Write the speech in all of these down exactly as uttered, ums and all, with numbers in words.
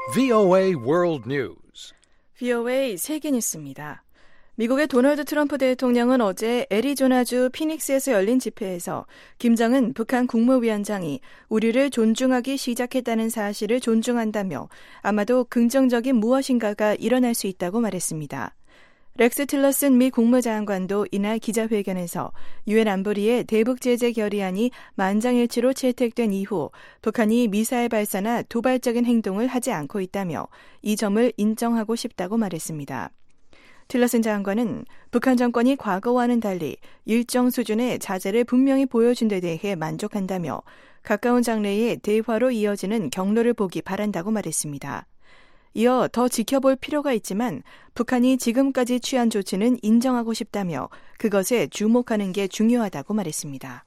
브이오에이 World News. 브이오에이 세계 뉴스입니다. 미국의 도널드 트럼프 대통령은 어제 애리조나주 피닉스에서 열린 집회에서 김정은 북한 국무위원장이 우리를 존중하기 시작했다는 사실을 존중한다며 아마도 긍정적인 무엇인가가 일어날 수 있다고 말했습니다. 렉스 틸러슨 미 국무장관도 이날 기자회견에서 유엔 안보리의 대북 제재 결의안이 만장일치로 채택된 이후 북한이 미사일 발사나 도발적인 행동을 하지 않고 있다며 이 점을 인정하고 싶다고 말했습니다. 틸러슨 장관은 북한 정권이 과거와는 달리 일정 수준의 자제를 분명히 보여준 데 대해 만족한다며 가까운 장래의 대화로 이어지는 경로를 보기 바란다고 말했습니다. 이어 더 지켜볼 필요가 있지만 북한이 지금까지 취한 조치는 인정하고 싶다며 그것에 주목하는 게 중요하다고 말했습니다.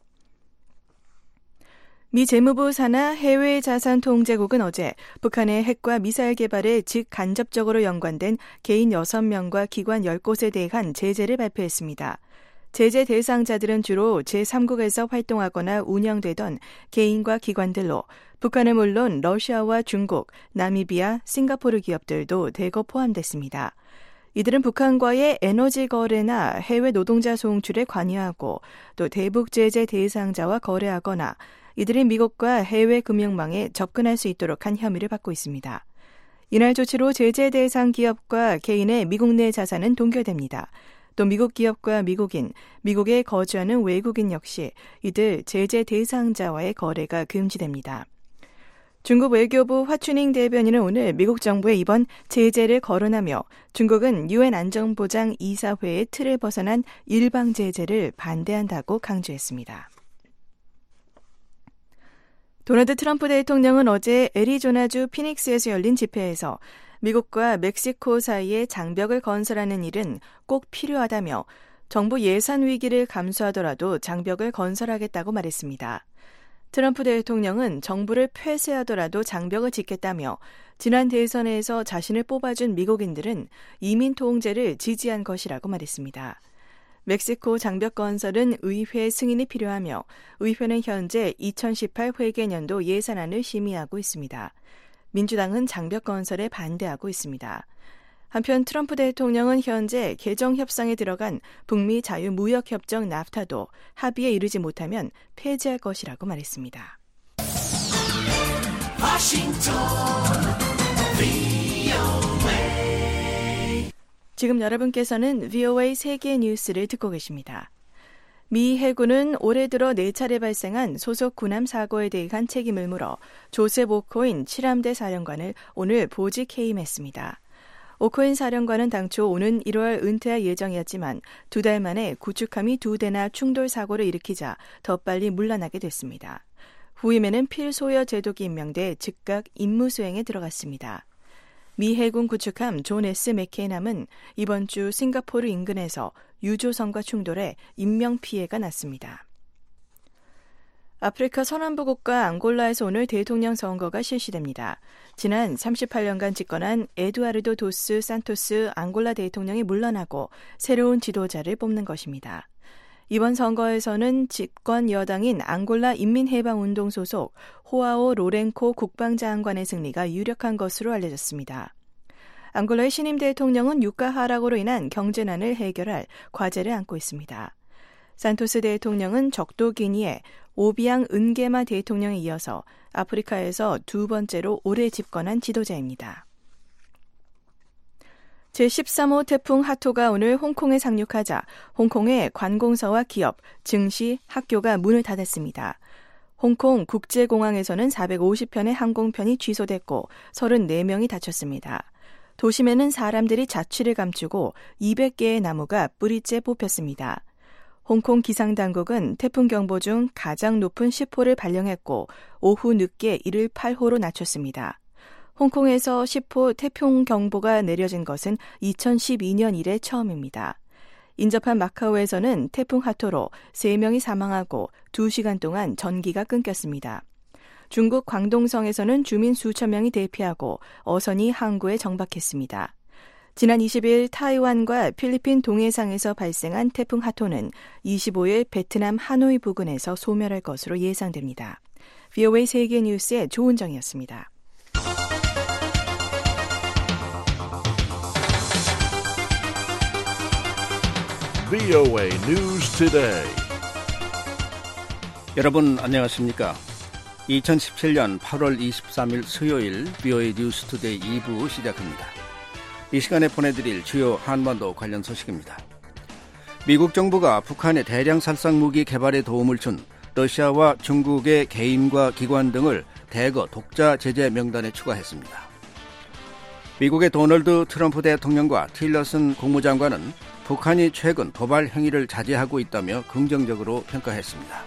미 재무부 산하 해외자산통제국은 어제 북한의 핵과 미사일 개발에 직간접적으로 연관된 개인 여섯 명과 기관 열 곳에 대한 제재를 발표했습니다. 제재 대상자들은 주로 제삼국에서 활동하거나 운영되던 개인과 기관들로 북한은 물론 러시아와 중국, 나미비아, 싱가포르 기업들도 대거 포함됐습니다. 이들은 북한과의 에너지 거래나 해외 노동자 송출에 관여하고 또 대북 제재 대상자와 거래하거나 이들이 미국과 해외 금융망에 접근할 수 있도록 한 혐의를 받고 있습니다. 이날 조치로 제재 대상 기업과 개인의 미국 내 자산은 동결됩니다. 또 미국 기업과 미국인, 미국에 거주하는 외국인 역시 이들 제재 대상자와의 거래가 금지됩니다. 중국 외교부 화춘잉 대변인은 오늘 미국 정부의 이번 제재를 거론하며 중국은 유엔 안전보장 이사회의 틀을 벗어난 일방 제재를 반대한다고 강조했습니다. 도널드 트럼프 대통령은 어제 애리조나주 피닉스에서 열린 집회에서 미국과 멕시코 사이에 장벽을 건설하는 일은 꼭 필요하다며 정부 예산 위기를 감수하더라도 장벽을 건설하겠다고 말했습니다. 트럼프 대통령은 정부를 폐쇄하더라도 장벽을 짓겠다며 지난 대선에서 자신을 뽑아준 미국인들은 이민 통제를 지지한 것이라고 말했습니다. 멕시코 장벽 건설은 의회 승인이 필요하며 의회는 현재 이천십팔 회계년도 예산안을 심의하고 있습니다. 민주당은 장벽 건설에 반대하고 있습니다. 한편 트럼프 대통령은 현재 개정 협상에 들어간 북미 자유무역협정 나프타도 합의에 이르지 못하면 폐지할 것이라고 말했습니다. 워싱턴 브이오에이 지금 여러분께서는 브이오에이 세계 뉴스를 듣고 계십니다. 미 해군은 올해 들어 네 차례 발생한 소속 군함 사고에 대한 책임을 물어 조셉 오코인 칠함대 사령관을 오늘 보직 해임했습니다. 오코인 사령관은 당초 오는 일월 은퇴할 예정이었지만 두 달 만에 구축함이 두 대나 충돌 사고를 일으키자 더 빨리 물러나게 됐습니다. 후임에는 필 소여 제독이 임명돼 즉각 임무 수행에 들어갔습니다. 미 해군 구축함 존 에스 맥케인함은 이번 주 싱가포르 인근에서 유조선과 충돌해 인명 피해가 났습니다. 아프리카 서남부 국가 앙골라에서 오늘 대통령 선거가 실시됩니다. 지난 삼십팔 년간 집권한 에두아르도 도스 산토스 앙골라 대통령이 물러나고 새로운 지도자를 뽑는 것입니다. 이번 선거에서는 집권 여당인 앙골라 인민해방운동 소속 호아오 로렌코 국방장관의 승리가 유력한 것으로 알려졌습니다. 앙골라의 신임 대통령은 유가 하락으로 인한 경제난을 해결할 과제를 안고 있습니다. 산토스 대통령은 적도 기니에 오비앙 은게마 대통령에 이어서 아프리카에서 두 번째로 오래 집권한 지도자입니다. 제십삼 호 태풍 하토가 오늘 홍콩에 상륙하자 홍콩의 관공서와 기업, 증시, 학교가 문을 닫았습니다. 홍콩 국제공항에서는 사백오십 편의 항공편이 취소됐고 서른네 명이 다쳤습니다. 도심에는 사람들이 자취를 감추고 이백 개의 나무가 뿌리째 뽑혔습니다. 홍콩 기상당국은 태풍 경보 중 가장 높은 십 호를 발령했고 오후 늦게 이를 팔 호로 낮췄습니다. 홍콩에서 십 호 태풍 경보가 내려진 것은 이천십이 년 이래 처음입니다. 인접한 마카오에서는 태풍 하토로 세 명이 사망하고 두 시간 동안 전기가 끊겼습니다. 중국 광동성에서는 주민 수천 명이 대피하고 어선이 항구에 정박했습니다. 지난 이십 일 타이완과 필리핀 동해상에서 발생한 태풍 하토는 이십오 일 베트남 하노이 부근에서 소멸할 것으로 예상됩니다. 브이오에이 세계 뉴스의 조은정이었습니다. 브이오에이 News Today. 여러분 안녕하십니까? 이천십칠년 팔월 이십삼일 수요일 브이오에이 뉴스 투데이 이 부 시작합니다. 이 시간에 보내드릴 주요 한반도 관련 소식입니다. 미국 정부가 북한의 대량 살상 무기 개발에 도움을 준 러시아와 중국의 개인과 기관 등을 대거 독자 제재 명단에 추가했습니다. 미국의 도널드 트럼프 대통령과 틸러슨 국무장관은 북한이 최근 도발 행위를 자제하고 있다며 긍정적으로 평가했습니다.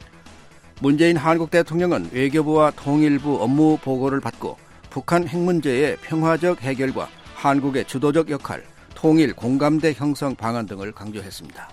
문재인 한국 대통령은 외교부와 통일부 업무 보고를 받고 북한 핵 문제의 평화적 해결과 한국의 주도적 역할, 통일 공감대 형성 방안 등을 강조했습니다.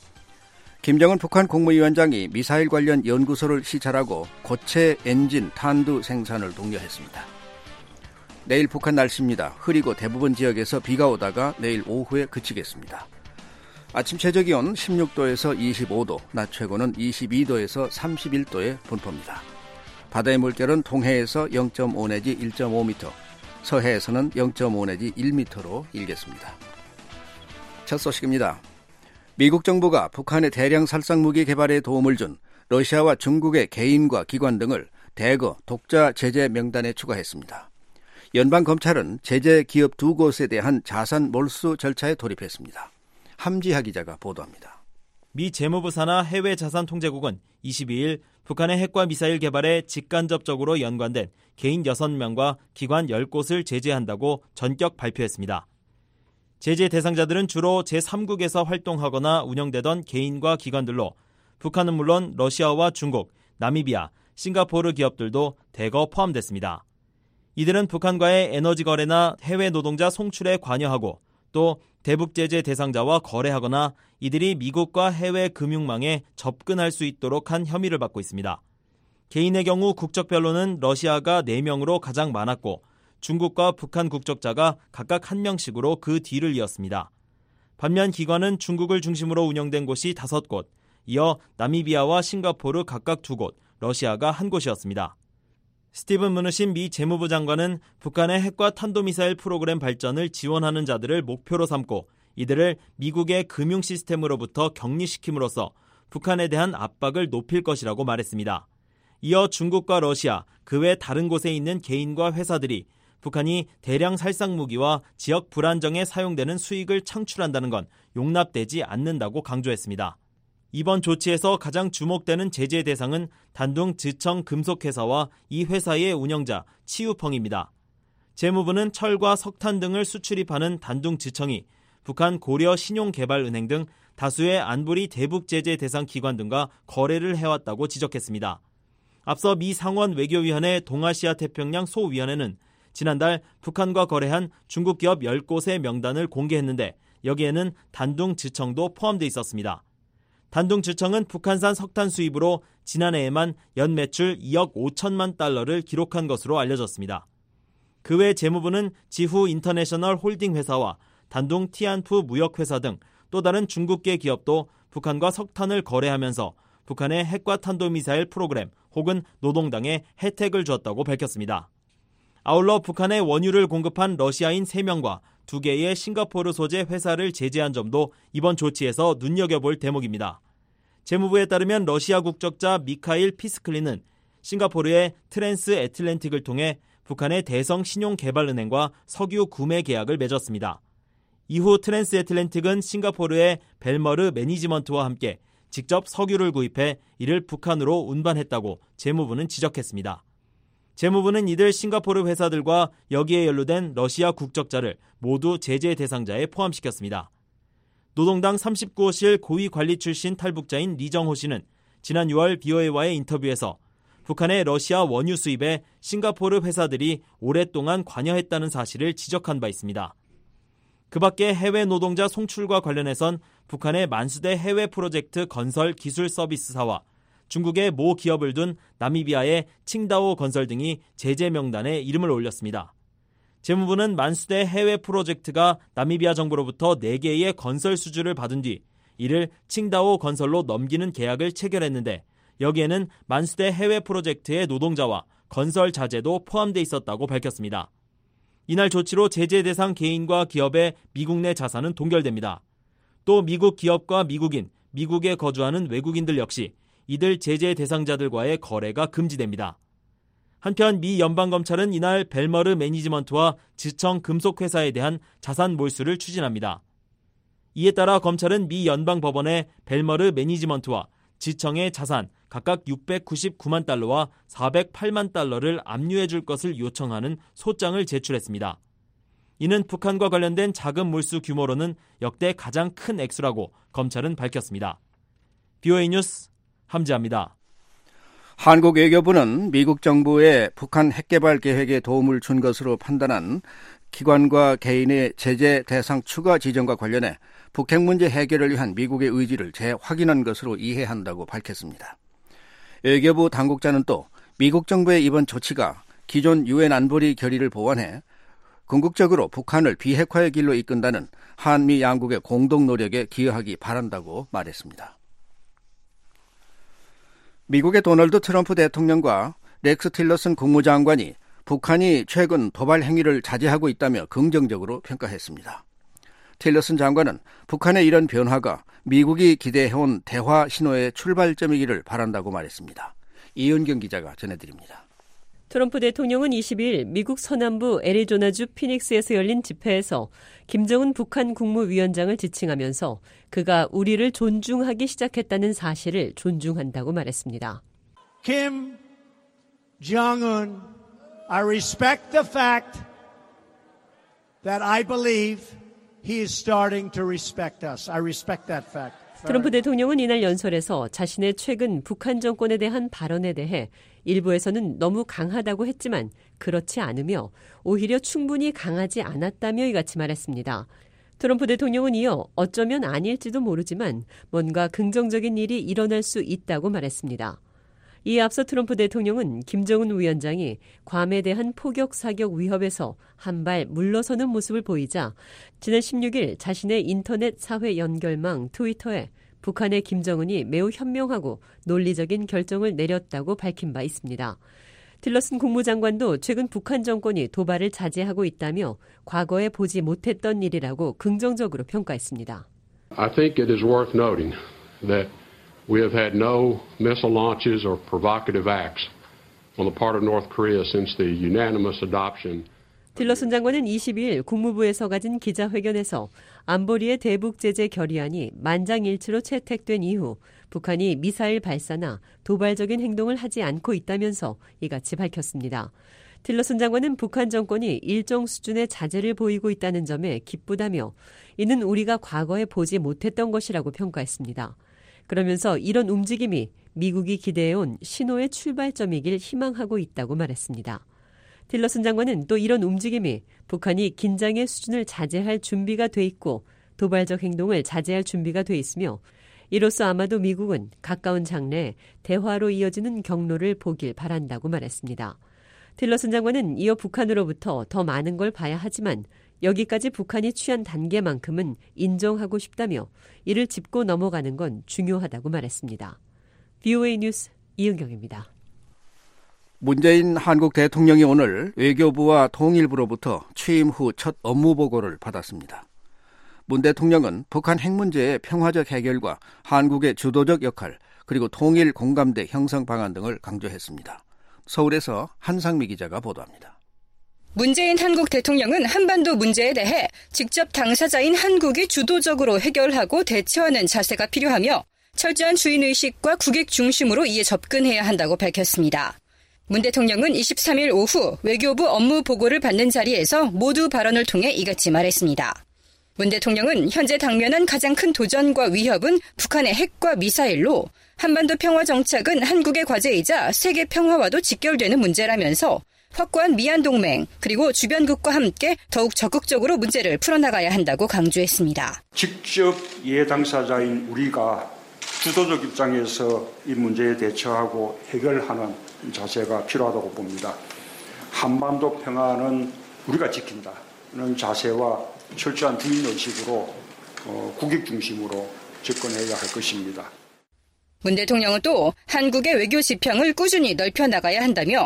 김정은 북한 국무위원장이 미사일 관련 연구소를 시찰하고 고체 엔진 탄두 생산을 독려했습니다. 내일 북한 날씨입니다. 흐리고 대부분 지역에서 비가 오다가 내일 오후에 그치겠습니다. 아침 최저기온 십육도에서 이십오도, 낮 최고는 이십이도에서 삼십일도의 분포입니다. 바다의 물결은 동해에서 영점오 내지 일점오 미터, 서해에서는 영점오 내지 일 미터로 일겠습니다. 첫 소식입니다. 미국 정부가 북한의 대량 살상 무기 개발에 도움을 준 러시아와 중국의 개인과 기관 등을 대거 독자 제재 명단에 추가했습니다. 연방검찰은 제재 기업 두 곳에 대한 자산 몰수 절차에 돌입했습니다. 함지하 기자가 보도합니다. 미 재무부 산하 해외자산통제국은 이십이일 북한의 핵과 미사일 개발에 직간접적으로 연관된 개인 여섯 명과 기관 열 곳을 제재한다고 전격 발표했습니다. 제재 대상자들은 주로 제삼국에서 활동하거나 운영되던 개인과 기관들로 북한은 물론 러시아와 중국, 나미비아, 싱가포르 기업들도 대거 포함됐습니다. 이들은 북한과의 에너지 거래나 해외 노동자 송출에 관여하고 또 대북 제재 대상자와 거래하거나 이들이 미국과 해외 금융망에 접근할 수 있도록 한 혐의를 받고 있습니다. 개인의 경우 국적별로는 러시아가 네 명으로 가장 많았고 중국과 북한 국적자가 각각 한 명씩으로 그 뒤를 이었습니다. 반면 기관은 중국을 중심으로 운영된 곳이 다섯 곳, 이어 나미비아와 싱가포르 각각 두 곳, 러시아가 한 곳이었습니다. 스티븐 무누신 미 재무부 장관은 북한의 핵과 탄도미사일 프로그램 발전을 지원하는 자들을 목표로 삼고 이들을 미국의 금융 시스템으로부터 격리시킴으로써 북한에 대한 압박을 높일 것이라고 말했습니다. 이어 중국과 러시아, 그 외 다른 곳에 있는 개인과 회사들이 북한이 대량 살상 무기와 지역 불안정에 사용되는 수익을 창출한다는 건 용납되지 않는다고 강조했습니다. 이번 조치에서 가장 주목되는 제재 대상은 단둥 지청 금속회사와 이 회사의 운영자 치유펑입니다. 재무부는 철과 석탄 등을 수출입하는 단둥 지청이 북한 고려 신용개발은행 등 다수의 안보리 대북 제재 대상 기관 등과 거래를 해왔다고 지적했습니다. 앞서 미 상원 외교위원회 동아시아 태평양 소위원회는 지난달 북한과 거래한 중국 기업 열 곳의 명단을 공개했는데 여기에는 단둥 지청도 포함돼 있었습니다. 단둥 지청은 북한산 석탄 수입으로 지난해에만 연매출 이억 오천만 달러를 기록한 것으로 알려졌습니다. 그 외 재무부는 지후 인터내셔널 홀딩 회사와 단둥 티안프 무역회사 등 또 다른 중국계 기업도 북한과 석탄을 거래하면서 북한의 핵과 탄도미사일 프로그램 혹은 노동당에 혜택을 줬다고 밝혔습니다. 아울러 북한에 원유를 공급한 러시아인 세 명과 두 개의 싱가포르 소재 회사를 제재한 점도 이번 조치에서 눈여겨볼 대목입니다. 재무부에 따르면 러시아 국적자 미카일 피스클리는 싱가포르의 트랜스 애틀랜틱을 통해 북한의 대성 신용개발은행과 석유 구매 계약을 맺었습니다. 이후 트랜스 애틀랜틱은 싱가포르의 벨머르 매니지먼트와 함께 직접 석유를 구입해 이를 북한으로 운반했다고 재무부는 지적했습니다. 재무부는 이들 싱가포르 회사들과 여기에 연루된 러시아 국적자를 모두 제재 대상자에 포함시켰습니다. 노동당 삼십구 호실 고위 관리 출신 탈북자인 리정호 씨는 지난 유월 브이오에이와의 인터뷰에서 북한의 러시아 원유 수입에 싱가포르 회사들이 오랫동안 관여했다는 사실을 지적한 바 있습니다. 그 밖에 해외 노동자 송출과 관련해선 북한의 만수대 해외 프로젝트 건설 기술 서비스사와 중국의 모 기업을 둔 나미비아의 칭다오 건설 등이 제재 명단에 이름을 올렸습니다. 재무부는 만수대 해외 프로젝트가 나미비아 정부로부터 네 개의 건설 수주를 받은 뒤 이를 칭다오 건설로 넘기는 계약을 체결했는데 여기에는 만수대 해외 프로젝트의 노동자와 건설 자재도 포함돼 있었다고 밝혔습니다. 이날 조치로 제재 대상 개인과 기업의 미국 내 자산은 동결됩니다. 또 미국 기업과 미국인, 미국에 거주하는 외국인들 역시 이들 제재 대상자들과의 거래가 금지됩니다. 한편 미 연방검찰은 이날 벨머르 매니지먼트와 지청 금속회사에 대한 자산 몰수를 추진합니다. 이에 따라 검찰은 미 연방법원에 벨머르 매니지먼트와 지청의 자산 각각 육백구십구만 달러와 사백팔만 달러를 압류해 줄 것을 요청하는 소장을 제출했습니다. 이는 북한과 관련된 자금 몰수 규모로는 역대 가장 큰 액수라고 검찰은 밝혔습니다. 비오에이 뉴스 함지아입니다. 한국 외교부는 미국 정부의 북한 핵개발 계획에 도움을 준 것으로 판단한 기관과 개인의 제재 대상 추가 지정과 관련해 북핵 문제 해결을 위한 미국의 의지를 재확인한 것으로 이해한다고 밝혔습니다. 외교부 당국자는 또 미국 정부의 이번 조치가 기존 유엔 안보리 결의를 보완해 궁극적으로 북한을 비핵화의 길로 이끈다는 한미 양국의 공동 노력에 기여하기 바란다고 말했습니다. 미국의 도널드 트럼프 대통령과 렉스 틸러슨 국무장관이 북한이 최근 도발 행위를 자제하고 있다며 긍정적으로 평가했습니다. 틸러슨 장관은 북한의 이런 변화가 미국이 기대해온 대화 신호의 출발점이기를 바란다고 말했습니다. 이은경 기자가 전해드립니다. 트럼프 대통령은 이십일 미국 서남부 애리조나주 피닉스에서 열린 집회에서 김정은 북한 국무위원장을 지칭하면서 그가 우리를 존중하기 시작했다는 사실을 존중한다고 말했습니다. Kim Jong-un, I respect the fact that I believe he is starting to respect us. I respect that fact. 트럼프 대통령은 이날 연설에서 자신의 최근 북한 정권에 대한 발언에 대해 일부에서는 너무 강하다고 했지만 그렇지 않으며 오히려 충분히 강하지 않았다며 이같이 말했습니다. 트럼프 대통령은 이어 어쩌면 아닐지도 모르지만 뭔가 긍정적인 일이 일어날 수 있다고 말했습니다. 이에 앞서 트럼프 대통령은 김정은 위원장이 괌에 대한 포격 사격 위협에서 한 발 물러서는 모습을 보이자 지난 십육 일 자신의 인터넷 사회 연결망 트위터에 북한의 김정은이 매우 현명하고 논리적인 결정을 내렸다고 밝힌 바 있습니다. 틸러슨 국무장관도 최근 북한 정권이 도발을 자제하고 있다며 과거에 보지 못했던 일이라고 긍정적으로 평가했습니다. I think it is worth noting that we have had no missile launches or provocative acts on the part of North Korea since the unanimous adoption. 틸러슨 장관은 이십일 국무부에서 가진 기자회견에서 안보리의 대북 제재 결의안이 만장일치로 채택된 이후 북한이 미사일 발사나 도발적인 행동을 하지 않고 있다면서 이같이 밝혔습니다. 틸러슨 장관은 북한 정권이 일정 수준의 자제를 보이고 있다는 점에 기쁘다며 이는 우리가 과거에 보지 못했던 것이라고 평가했습니다. 그러면서 이런 움직임이 미국이 기대해온 신호의 출발점이길 희망하고 있다고 말했습니다. 틸러슨 장관은 또 이런 움직임이 북한이 긴장의 수준을 자제할 준비가 돼 있고 도발적 행동을 자제할 준비가 돼 있으며 이로써 아마도 미국은 가까운 장래에 대화로 이어지는 경로를 보길 바란다고 말했습니다. 틸러슨 장관은 이어 북한으로부터 더 많은 걸 봐야 하지만 여기까지 북한이 취한 단계만큼은 인정하고 싶다며 이를 짚고 넘어가는 건 중요하다고 말했습니다. 비오에이 뉴스 이은경입니다. 문재인 한국 대통령이 오늘 외교부와 통일부로부터 취임 후 첫 업무 보고를 받았습니다. 문 대통령은 북한 핵 문제의 평화적 해결과 한국의 주도적 역할, 그리고 통일 공감대 형성 방안 등을 강조했습니다. 서울에서 한상미 기자가 보도합니다. 문재인 한국 대통령은 한반도 문제에 대해 직접 당사자인 한국이 주도적으로 해결하고 대처하는 자세가 필요하며 철저한 주인의식과 국익 중심으로 이에 접근해야 한다고 밝혔습니다. 문 대통령은 이십삼 일 오후 외교부 업무 보고를 받는 자리에서 모두 발언을 통해 이같이 말했습니다. 문 대통령은 현재 당면한 가장 큰 도전과 위협은 북한의 핵과 미사일로 한반도 평화 정착은 한국의 과제이자 세계 평화와도 직결되는 문제라면서 확고한 미한 동맹 그리고 주변국과 함께 더욱 적극적으로 문제를 풀어나가야 한다고 강조했습니다. 직접 이해 당사자인 우리가 주도적 입장에서 이 문제에 대처하고 해결하는 자세가 필요하다고 봅니다. 한반도 평화는 우리가 지킨다는 자세와 철저한 주인의식으로 어, 국익 중심으로 접근해야 할 것입니다. 문 대통령은 또 한국의 외교 지평을 꾸준히 넓혀 나가야 한다며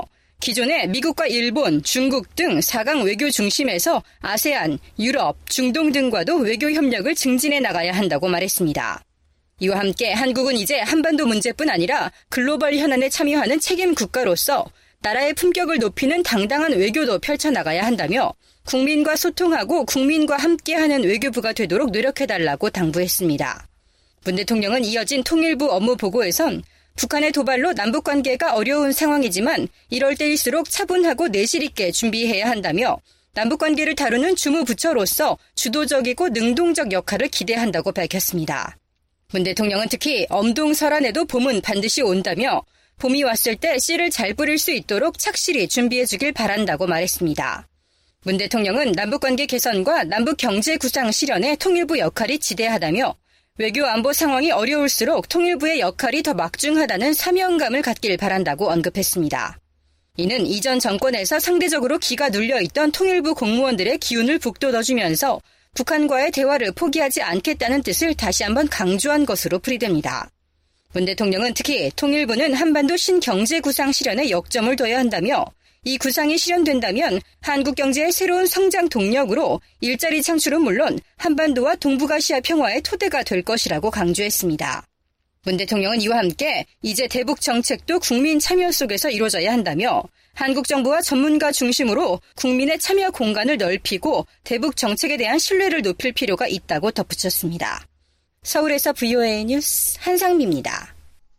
기존에 미국과 일본, 중국 등 사 강 외교 중심에서 아세안, 유럽, 중동 등과도 외교 협력을 증진해 나가야 한다고 말했습니다. 이와 함께 한국은 이제 한반도 문제뿐 아니라 글로벌 현안에 참여하는 책임 국가로서 나라의 품격을 높이는 당당한 외교도 펼쳐나가야 한다며 국민과 소통하고 국민과 함께하는 외교부가 되도록 노력해달라고 당부했습니다. 문 대통령은 이어진 통일부 업무 보고에선 북한의 도발로 남북관계가 어려운 상황이지만 이럴 때일수록 차분하고 내실 있게 준비해야 한다며 남북관계를 다루는 주무부처로서 주도적이고 능동적 역할을 기대한다고 밝혔습니다. 문 대통령은 특히 엄동설안에도 봄은 반드시 온다며 봄이 왔을 때 씨를 잘 뿌릴 수 있도록 착실히 준비해주길 바란다고 말했습니다. 문 대통령은 남북관계 개선과 남북경제 구상 실현에 통일부 역할이 지대하다며 외교 안보 상황이 어려울수록 통일부의 역할이 더 막중하다는 사명감을 갖길 바란다고 언급했습니다. 이는 이전 정권에서 상대적으로 기가 눌려있던 통일부 공무원들의 기운을 북돋워주면서 북한과의 대화를 포기하지 않겠다는 뜻을 다시 한번 강조한 것으로 풀이됩니다. 문 대통령은 특히 통일부는 한반도 신경제 구상 실현에 역점을 둬야 한다며 이 구상이 실현된다면 한국 경제의 새로운 성장 동력으로 일자리 창출은 물론 한반도와 동북아시아 평화의 토대가 될 것이라고 강조했습니다. 문 대통령은 이와 함께 이제 대북 정책도 국민 참여 속에서 이루어져야 한다며 한국 정부와 전문가 중심으로 국민의 참여 공간을 넓히고 대북 정책에 대한 신뢰를 높일 필요가 있다고 덧붙였습니다. 서울에서 브이오에이 뉴스 한상미입니다.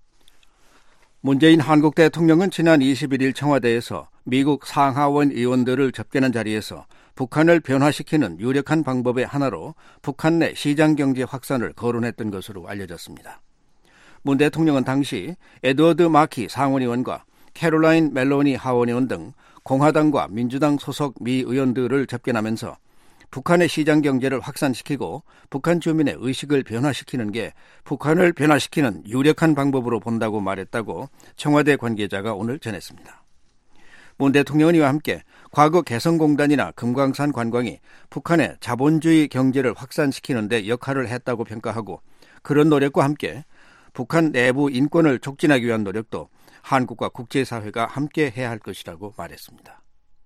문재인 한국 대통령은 지난 이십일 일 청와대에서 미국 상하원 의원들을 접견한 자리에서 북한을 변화시키는 유력한 방법의 하나로 북한 내 시장경제 확산을 거론했던 것으로 알려졌습니다. 문 대통령은 당시 에드워드 마키 상원의원과 캐롤라인 멜로니 하원의원 등 공화당과 민주당 소속 미 의원들을 접견하면서 북한의 시장경제를 확산시키고 북한 주민의 의식을 변화시키는 게 북한을 변화시키는 유력한 방법으로 본다고 말했다고 청와대 관계자가 오늘 전했습니다. 문 대통령은 이와 함께 과거 개성공단이나 금강산 관광이 북한의 자본주의 경제를 확산시키는 데 역할을 했다고 평가하고 그런 노력과 함께 북한 내부 인권을 촉진하기 위한 노력도 한국과 국제사회가 함께 해야 할 것이라고 말했습니다.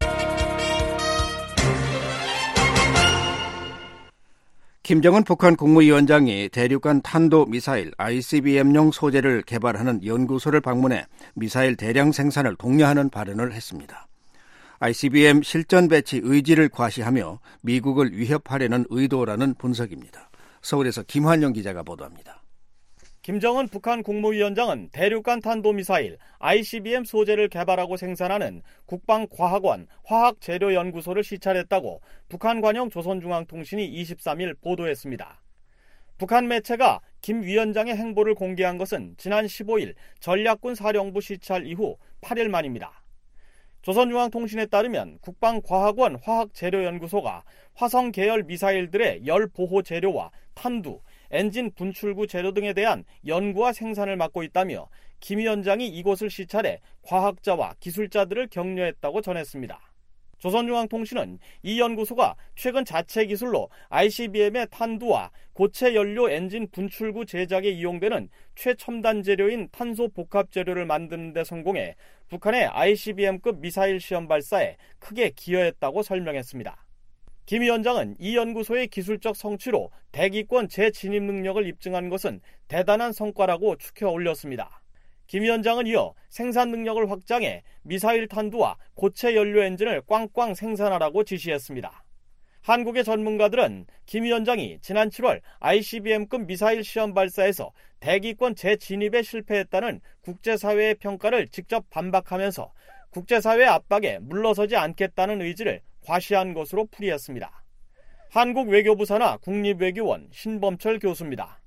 김정은 북한 국무위원장이 대륙간 탄도미사일 아이씨비엠용 소재를 개발하는 연구소를 방문해 미사일 대량 생산을 독려하는 발언을 했습니다. 아이씨비엠 실전 배치 의지를 과시하며 미국을 위협하려는 의도라는 분석입니다. 서울에서 김환영 기자가 보도합니다. 김정은 북한 국무위원장은 대륙간 탄도미사일 아이씨비엠 소재를 개발하고 생산하는 국방과학원 화학재료연구소를 시찰했다고 북한 관영 조선중앙통신이 이십삼 일 보도했습니다. 북한 매체가 김 위원장의 행보를 공개한 것은 지난 십오 일 전략군 사령부 시찰 이후 팔 일 만입니다. 조선중앙통신에 따르면 국방과학원 화학재료연구소가 화성 계열 미사일들의 열 보호 재료와 탄두, 엔진 분출구 재료 등에 대한 연구와 생산을 맡고 있다며 김 위원장이 이곳을 시찰해 과학자와 기술자들을 격려했다고 전했습니다. 조선중앙통신은 이 연구소가 최근 자체 기술로 아이씨비엠의 탄두와 고체 연료 엔진 분출구 제작에 이용되는 최첨단 재료인 탄소 복합 재료를 만드는 데 성공해 북한의 아이씨비엠급 미사일 시험 발사에 크게 기여했다고 설명했습니다. 김 위원장은 이 연구소의 기술적 성취로 대기권 재진입 능력을 입증한 것은 대단한 성과라고 축혀 올렸습니다. 김 위원장은 이어 생산 능력을 확장해 미사일 탄두와 고체 연료 엔진을 꽝꽝 생산하라고 지시했습니다. 한국의 전문가들은 김 위원장이 지난 칠월 아이씨비엠급 미사일 시험 발사에서 대기권 재진입에 실패했다는 국제사회의 평가를 직접 반박하면서 국제사회의 압박에 물러서지 않겠다는 의지를 과시한 것으로 풀이했습니다. 한국 외교부 산하 국립외교원 신범철 교수입니다.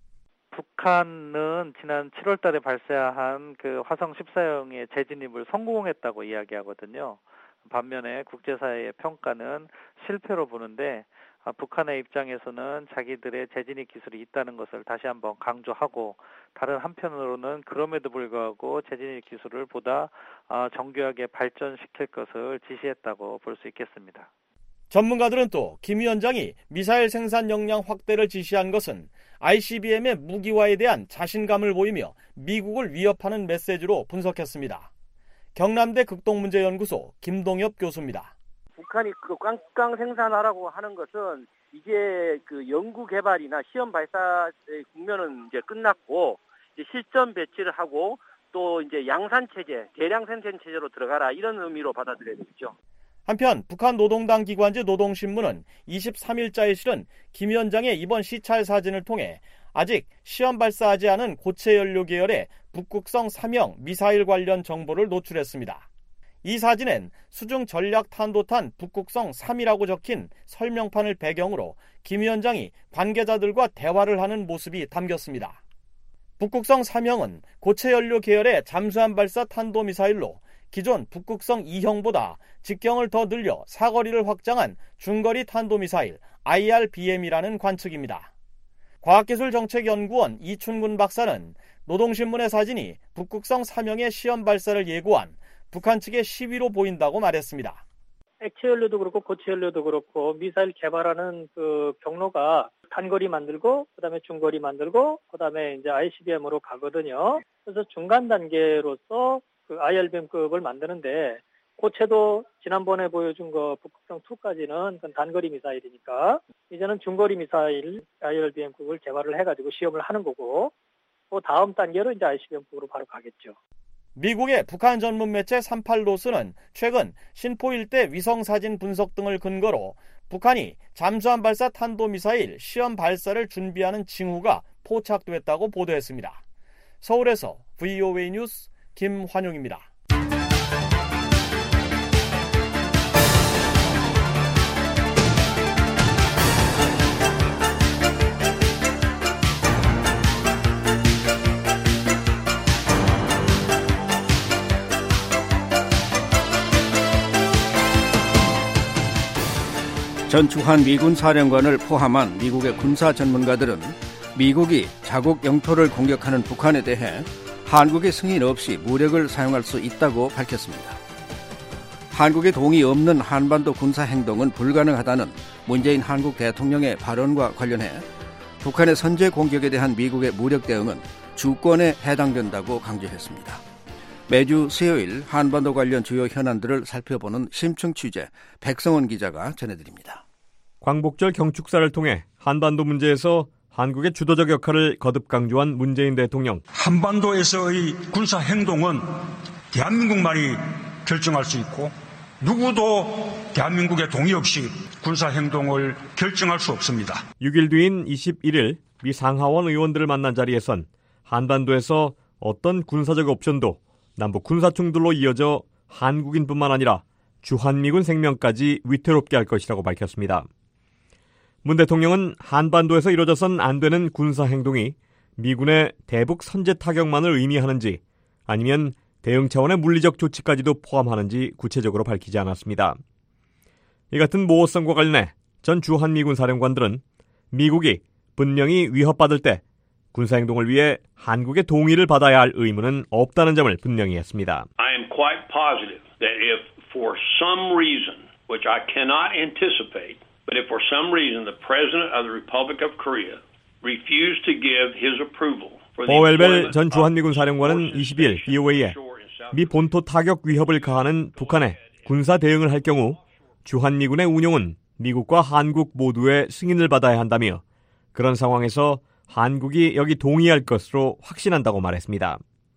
북한은 지난 칠월 달에 발사한 그 화성 십사형의 재진입을 성공했다고 이야기하거든요. 반면에 국제사회의 평가는 실패로 보는데 북한의 입장에서는 자기들의 재진입 기술이 있다는 것을 다시 한번 강조하고 다른 한편으로는 그럼에도 불구하고 재진입 기술을 보다 정교하게 발전시킬 것을 지시했다고 볼 수 있겠습니다. 전문가들은 또 김 위원장이 미사일 생산 역량 확대를 지시한 것은 아이씨비엠의 무기화에 대한 자신감을 보이며 미국을 위협하는 메시지로 분석했습니다. 경남대 극동문제연구소 김동엽 교수입니다. 북한이 그 꽝꽝 생산하라고 하는 것은 이제 그 연구 개발이나 시험 발사의 국면은 이제 끝났고 이제 실전 배치를 하고 또 이제 양산 체제, 대량 생산 체제로 들어가라 이런 의미로 받아들여야 되겠죠. 한편 북한 노동당 기관지 노동신문은 이십삼 일자에 실은 김 위원장의 이번 시찰 사진을 통해 아직 시험 발사하지 않은 고체 연료 계열의 북극성 삼형 미사일 관련 정보를 노출했습니다. 이 사진엔 수중 전략 탄도탄 북극성 삼이라고 적힌 설명판을 배경으로 김 위원장이 관계자들과 대화를 하는 모습이 담겼습니다. 북극성 삼형은 고체 연료 계열의 잠수함 발사 탄도미사일로 기존 북극성 이형보다 직경을 더 늘려 사거리를 확장한 중거리 탄도미사일 아이알비엠이라는 관측입니다. 과학기술정책연구원 이춘근 박사는 노동신문의 사진이 북극성 삼형의 시험 발사를 예고한 북한 측의 시위로 보인다고 말했습니다. 액체 연료도 그렇고 고체 연료도 그렇고 미사일 개발하는 그 경로가 단거리 만들고 그다음에 중거리 만들고 그다음에 이제 아이씨비엠으로 가거든요. 그래서 중간 단계로서 그 아이알비엠급을 만드는데 고체도 지난번에 보여준 거 북극성 이까지는 그건 단거리 미사일이니까 이제는 중거리 미사일 아이알비엠급을 개발을 해가지고 시험을 하는 거고 그 다음 단계로 이제 아이씨비엠급으로 바로 가겠죠. 미국의 북한 전문 매체 삼팔로스는 최근 신포 일대 위성사진 분석 등을 근거로 북한이 잠수함 발사 탄도미사일 시험 발사를 준비하는 징후가 포착됐다고 보도했습니다. 서울에서 브이오에이 뉴스 김환용입니다. 전주환 미군 사령관을 포함한 미국의 군사 전문가들은 미국이 자국 영토를 공격하는 북한에 대해 한국의 승인 없이 무력을 사용할 수 있다고 밝혔습니다. 한국의 동의 없는 한반도 군사 행동은 불가능하다는 문재인 한국 대통령의 발언과 관련해 북한의 선제 공격에 대한 미국의 무력 대응은 주권에 해당된다고 강조했습니다. 매주 수요일 한반도 관련 주요 현안들을 살펴보는 심층 취재 백성원 기자가 전해드립니다. 광복절 경축사를 통해 한반도 문제에서 한국의 주도적 역할을 거듭 강조한 문재인 대통령. 한반도에서의 군사 행동은 대한민국만이 결정할 수 있고 누구도 대한민국의 동의 없이 군사 행동을 결정할 수 없습니다. 육 일 뒤인 이십일 일 미 상하원 의원들을 만난 자리에선 한반도에서 어떤 군사적 옵션도 남북 군사 충돌로 이어져 한국인뿐만 아니라 주한미군 생명까지 위태롭게 할 것이라고 밝혔습니다. 문 대통령은 한반도에서 이뤄져선 안 되는 군사 행동이 미군의 대북 선제 타격만을 의미하는지 아니면 대응 차원의 물리적 조치까지도 포함하는지 구체적으로 밝히지 않았습니다. 이 같은 모호성과 관련해 전 주한미군 사령관들은 미국이 분명히 위협받을 때 군사행동을 위해 한국의 동의를 받아야 할 의무는 없다는 점을 분명히 했습니다. I am quite positive that if for some reason, which I cannot anticipate, but if for some reason the President of the Republic of Korea refused to give his approval for the 버웰벨 전 주한미군 사령관은 이십이 일 브이오에이에 미 본토 타격 위협을 가하는 북한의 군사 대응을 할 경우 주한미군의 운용은 미국과 한국 모두의 승인을 받아야 한다며 그런 상황에서 한국이 여기 동의할 것으로 확신한다고 말했습니다.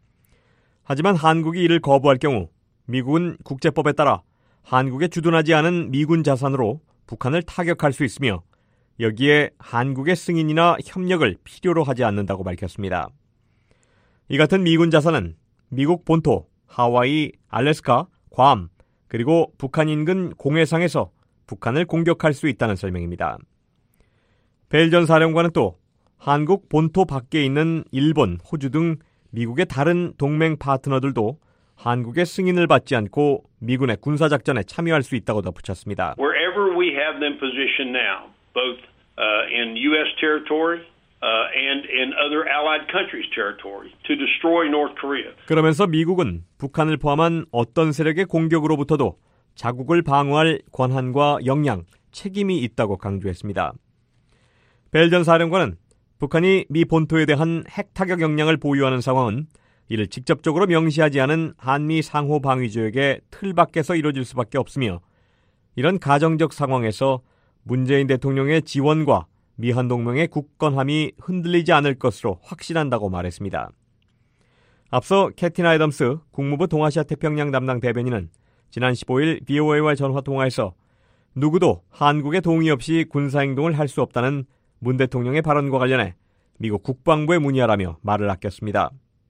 하지만 한국이 이를 거부할 경우 미국은 국제법에 따라 한국에 주둔하지 않은 미군 자산으로 북한을 타격할 수 있으며 여기에 한국의 승인이나 협력을 필요로 하지 않는다고 밝혔습니다. 이 같은 미군 자산은 미국 본토, 하와이, 알래스카, 괌, 그리고 북한 인근 공해상에서 북한을 공격할 수 있다는 설명입니다. 벨 전 사령관은 또 한국 본토 밖에 있는 일본, 호주 등 미국의 다른 동맹 파트너들도 한국의 승인을 받지 않고 미군의 군사작전에 참여할 수 있다고 덧붙였습니다. Wherever we have them positioned now, both uh, in U S territory uh, and in other allied countries' territory, to destroy North Korea. 그러면서 미국은 북한을 포함한 어떤 세력의 공격으로부터도 자국을 방어할 권한과 역량, 책임이 있다고 강조했습니다. 벨 전 사령관은 북한이 미 본토에 대한 핵 타격 역량을 보유하는 상황은 이를 직접적으로 명시하지 않은 한미 상호 방위 조약의 틀 밖에서 이루어질 수밖에 없으며 이런 가정적 상황에서 문재인 대통령의 지원과 미한 동맹의 굳건함이 흔들리지 않을 것으로 확신한다고 말했습니다. 앞서 캐틴 아담스 국무부 동아시아 태평양 담당 대변인은 지난 십오일 브이오에이와 전화 통화에서 누구도 한국의 동의 없이 군사행동을 할 수 없다는 문 대통령의 발언과 관련해 미국 국방부에 문의하라며 말을 아꼈습니다.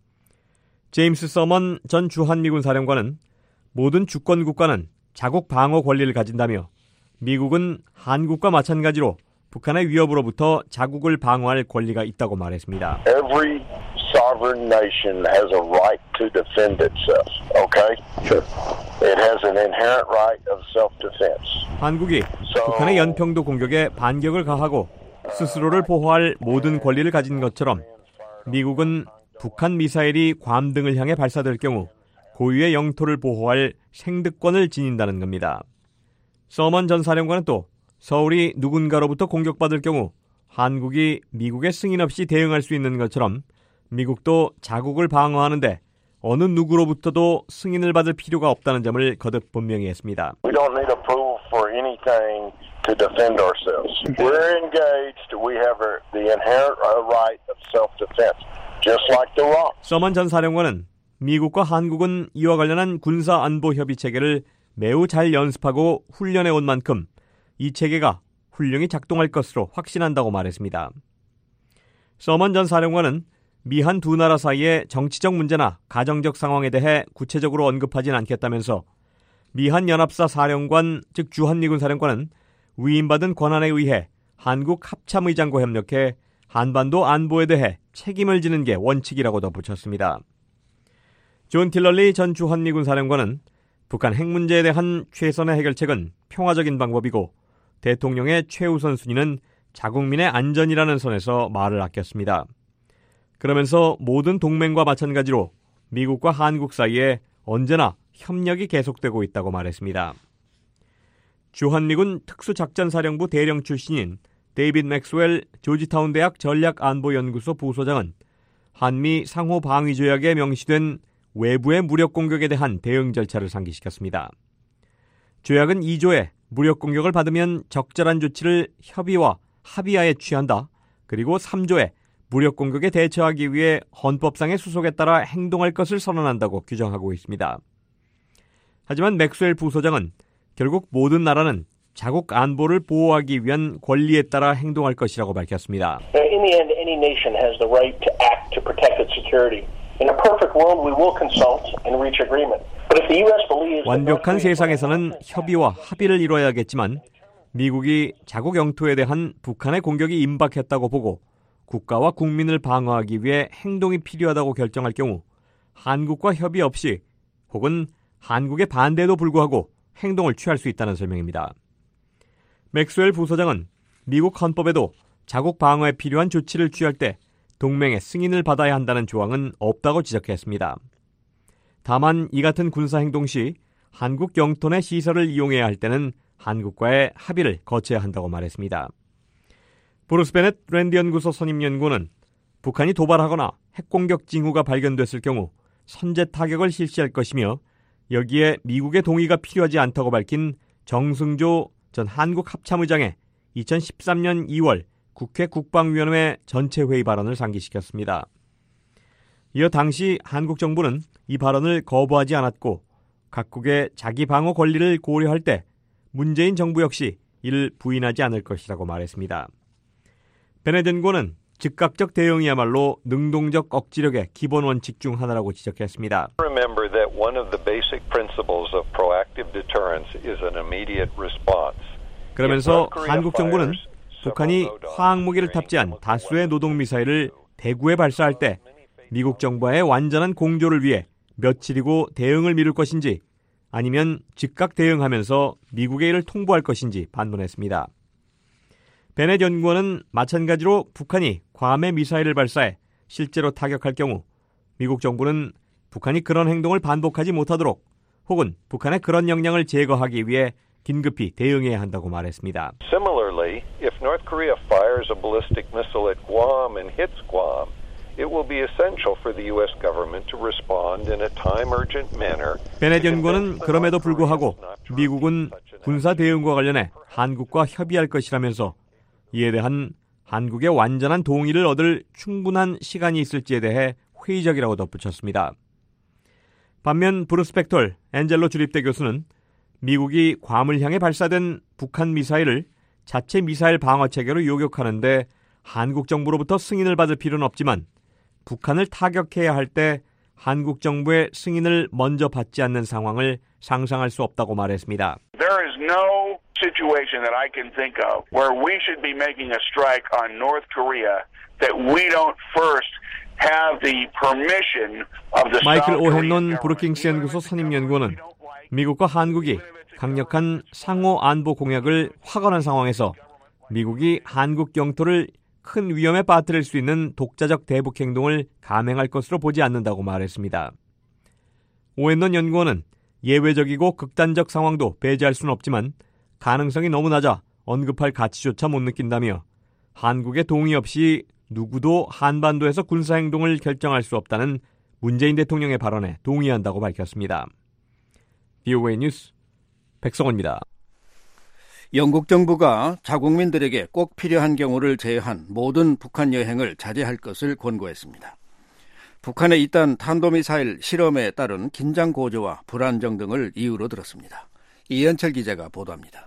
제임스 서먼 전 주한미군 사령관은 모든 주권 국가는 자국 방어 권리를 가진다며 미국은 한국과 마찬가지로 북한의 위협으로부터 자국을 방어할 권리가 있다고 말했습니다. Every sovereign nation has a right to defend itself. Okay? Sure. It has an inherent right of self-defense. 한국이 so... 북한의 연평도 공격에 반격을 가하고 스스로를 보호할 모든 권리를 가진 것처럼 미국은 북한 미사일이 괌 등을 향해 발사될 경우 고유의 영토를 보호할 생득권을 지닌다는 겁니다. 서먼 전 사령관은 또 서울이 누군가로부터 공격받을 경우 한국이 미국의 승인 없이 대응할 수 있는 것처럼 미국도 자국을 방어하는데 어느 누구로부터도 승인을 받을 필요가 없다는 점을 거듭 분명히 했습니다. We don't need approval for anything to defend ourselves. We're engaged. We have the inherent right of self-defense, just like the law. 서먼 전 사령관은 미국과 한국은 이와 관련한 군사 안보 협의 체계를 매우 잘 연습하고 훈련해 온 만큼 이 체계가 훌륭히 작동할 것으로 확신한다고 말했습니다. 서먼 전 사령관은 미한 두 나라 사이의 정치적 문제나 가정적 상황에 대해 구체적으로 언급하진 않겠다면서 미한 연합사 사령관, 즉 주한미군 사령관은 위임받은 권한에 의해 한국 합참의장과 협력해 한반도 안보에 대해 책임을 지는 게 원칙이라고 덧붙였습니다. 존 틸러리 전 주한미군 사령관은 북한 핵 문제에 대한 최선의 해결책은 평화적인 방법이고 대통령의 최우선 순위는 자국민의 안전이라는 선에서 말을 아꼈습니다. 그러면서 모든 동맹과 마찬가지로 미국과 한국 사이에 언제나 협력이 계속되고 있다고 말했습니다. 주한미군 특수작전사령부 대령 출신인 데이빗 맥스웰 조지타운 대학 전략안보연구소 부소장은 한미 상호 방위 조약에 명시된 외부의 무력 공격에 대한 대응 절차를 상기시켰습니다. 조약은 이 조에 무력 공격을 받으면 적절한 조치를 협의와 합의하에 취한다. 그리고 삼 조에 무력 공격에 대처하기 위해 헌법상의 수속에 따라 행동할 것을 선언한다고 규정하고 있습니다. 하지만 맥스웰 부소장은 결국 모든 나라는 자국 안보를 보호하기 위한 권리에 따라 행동할 것이라고 밝혔습니다. In the end, any nation has the right to act to protect its security. In a perfect world, we will consult and reach agreement. But if the U S believes 완벽한 세상에서는 협의와 합의를 이뤄야겠지만 미국이 자국 영토에 대한 북한의 공격이 임박했다고 보고 국가와 국민을 방어하기 위해 행동이 필요하다고 결정할 경우 한국과 협의 없이 혹은 한국의 반대에도 불구하고 행동을 취할 수 있다는 설명입니다. 맥스웰 부소장은 미국 헌법에도 자국 방어에 필요한 조치를 취할 때 동맹의 승인을 받아야 한다는 조항은 없다고 지적했습니다. 다만 이 같은 군사행동 시 한국 영토 내 시설을 이용해야 할 때는 한국과의 합의를 거쳐야 한다고 말했습니다. 브루스 베넷 랜드 연구소 선임 연구는 북한이 도발하거나 핵공격 징후가 발견됐을 경우 선제 타격을 실시할 것이며 여기에 미국의 동의가 필요하지 않다고 밝힌 정승조 전 한국 합참의장의 이천십삼 년 이월 국회 국방위원회 전체회의 발언을 상기시켰습니다. 이어 당시 한국 정부는 이 발언을 거부하지 않았고 각국의 자기 방어 권리를 고려할 때 문재인 정부 역시 이를 부인하지 않을 것이라고 말했습니다. 베넷 연구원은 즉각적 대응이야말로 능동적 억지력의 기본 원칙 중 하나라고 지적했습니다. Remember that one of the basic principles of proactive deterrence is an immediate response. 그러면서 한국 정부는 북한이 화학무기를 탑재한 다수의 노동미사일을 대구에 발사할 때 미국 정부와의 완전한 공조를 위해 며칠이고 대응을 미룰 것인지 아니면 즉각 대응하면서 미국의 이를 통보할 것인지 반문했습니다. 베넷 연구원은 마찬가지로 북한이 괌에 미사일을 발사해 실제로 타격할 경우 미국 정부는 북한이 그런 행동을 반복하지 못하도록 혹은 북한의 그런 역량을 제거하기 위해 긴급히 대응해야 한다고 말했습니다. Similarly, if North Korea fires a ballistic missile at Guam and hits Guam, it will be essential for the U S government to respond in a time-urgent manner. 베넷 연구원은 그럼에도 불구하고 미국은 군사 대응과 관련해 한국과 협의할 것이라면서 이에 대한 한국의 완전한 동의를 얻을 충분한 시간이 있을지에 대해 회의적이라고 덧붙였습니다. 반면 브루스 벡톨 앤젤로 주립대 교수는 미국이 괌을 향해 발사된 북한 미사일을 자체 미사일 방어 체계로 요격하는데 한국 정부로부터 승인을 받을 필요는 없지만 북한을 타격해야 할 때 한국 정부의 승인을 먼저 받지 않는 상황을 상상할 수 없다고 말했습니다. There is no situation that I can think of where we should be making a strike on North Korea that we don't first have the permission of the 마이클 South 오헨론 브루킹스 연구소 선임 연구원은 미국과 한국이 강력한 상호 안보 공약을 확언한 상황에서 미국이 한국 영토를 큰 위험에 빠뜨릴 수 있는 독자적 대북 행동을 감행할 것으로 보지 않는다고 말했습니다. 오헨론 연구원은 예외적이고 극단적 상황도 배제할 수는 없지만 가능성이 너무 낮아 언급할 가치조차 못 느낀다며 한국의 동의 없이 누구도 한반도에서 군사행동을 결정할 수 없다는 문재인 대통령의 발언에 동의한다고 밝혔습니다. 비오에이 뉴스 백성원입니다. 영국 정부가 자국민들에게 꼭 필요한 경우를 제외한 모든 북한 여행을 자제할 것을 권고했습니다. 북한의 이딴 탄도미사일 실험에 따른 긴장 고조와 불안정 등을 이유로 들었습니다. 이현철 기자가 보도합니다.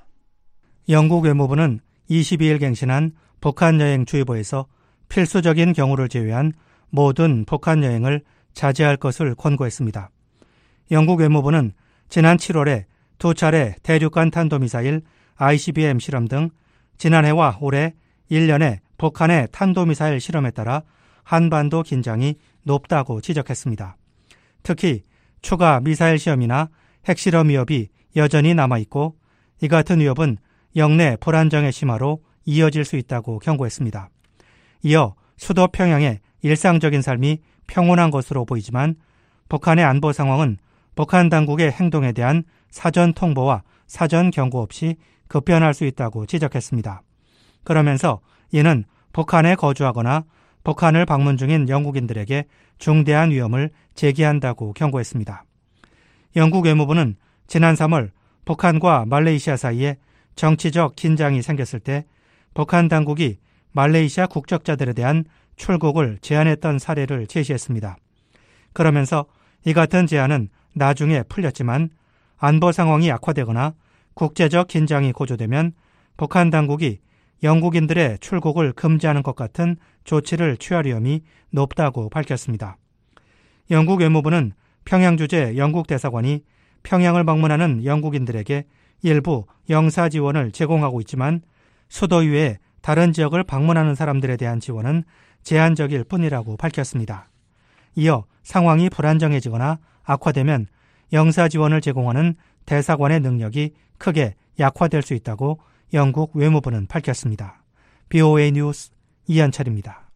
영국 외무부는 이십이일 갱신한 북한 여행 주의보에서 필수적인 경우를 제외한 모든 북한 여행을 자제할 것을 권고했습니다. 영국 외무부는 지난 칠월에 두 차례 대륙간 탄도미사일 아이씨비엠 실험 등 지난해와 올해 일 년의 북한의 탄도미사일 실험에 따라 한반도 긴장이 높다고 지적했습니다. 특히 추가 미사일 시험이나 핵실험 위협이 여전히 남아있고 이 같은 위협은 영내 불안정의 심화로 이어질 수 있다고 경고했습니다. 이어 수도 평양의 일상적인 삶이 평온한 것으로 보이지만 북한의 안보 상황은 북한 당국의 행동에 대한 사전 통보와 사전 경고 없이 급변할 수 있다고 지적했습니다. 그러면서 이는 북한에 거주하거나 북한을 방문 중인 영국인들에게 중대한 위험을 제기한다고 경고했습니다. 영국 외무부는 지난 삼월 북한과 말레이시아 사이에 정치적 긴장이 생겼을 때 북한 당국이 말레이시아 국적자들에 대한 출국을 제한했던 사례를 제시했습니다. 그러면서 이 같은 제한은 나중에 풀렸지만 안보 상황이 악화되거나 국제적 긴장이 고조되면 북한 당국이 영국인들의 출국을 금지하는 것 같은 조치를 취할 위험이 높다고 밝혔습니다. 영국 외무부는 평양 주재 영국 대사관이 평양을 방문하는 영국인들에게 일부 영사 지원을 제공하고 있지만 수도 이외에 다른 지역을 방문하는 사람들에 대한 지원은 제한적일 뿐이라고 밝혔습니다. 이어 상황이 불안정해지거나 악화되면 영사 지원을 제공하는 대사관의 능력이 크게 약화될 수 있다고 영국 외무부는 밝혔습니다. 비오에이 뉴스 이한철입니다.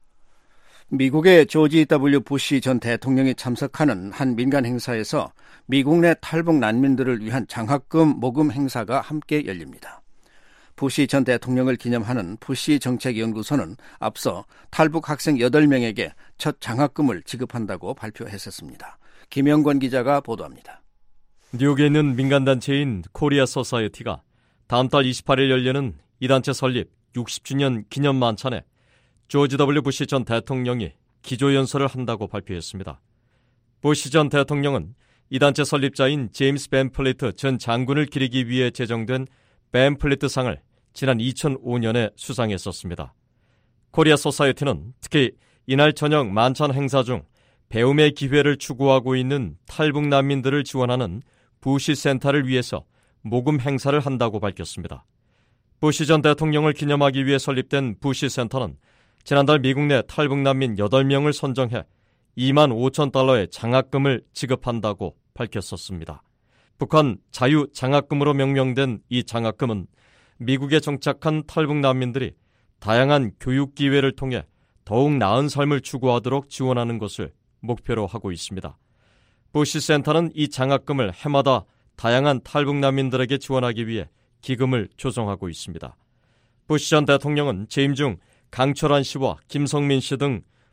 미국의 조지 더블유 부시 전 대통령이 참석하는 한 민간 행사에서 미국 내 탈북 난민들을 위한 장학금 모금 행사가 함께 열립니다. 부시 전 대통령을 기념하는 부시 정책연구소는 앞서 탈북 학생 여덟 명에게 첫 장학금을 지급한다고 발표했었습니다. 김영권 기자가 보도합니다. 뉴욕에 있는 민간단체인 코리아 소사이어티가 다음 달 이십팔일 열리는 이 단체 설립 육십 주년 기념 만찬에 조지 더블유 부시 전 대통령이 기조연설을 한다고 발표했습니다. 부시 전 대통령은 이 단체 설립자인 제임스 벤플리트 전 장군을 기리기 위해 제정된 벤플리트 상을 지난 이천오년에 수상했었습니다. 코리아 소사이어티는 특히 이날 저녁 만찬 행사 중 배움의 기회를 추구하고 있는 탈북 난민들을 지원하는 부시 센터를 위해서 모금 행사를 한다고 밝혔습니다. 부시 전 대통령을 기념하기 위해 설립된 부시 센터는 지난달 미국 내 탈북 난민 여덟 명을 선정해 이만 오천 달러의 장학금을 지급한다고 밝혔었습니다. 북한 자유 장학금으로 명명된 이 장학금은 미국에 정착한 탈북 난민들이 다양한 교육 기회를 통해 더욱 나은 삶을 추구하도록 지원하는 것을 목표로 하고 있습니다. 부시 센터는 이 장학금을 해마다 다양한 탈북 난민들에게 지원하기 위해 기금을 조성하고 있습니다. 부시 전 대통령은 재임 중 강철환 씨와 김성민 씨 등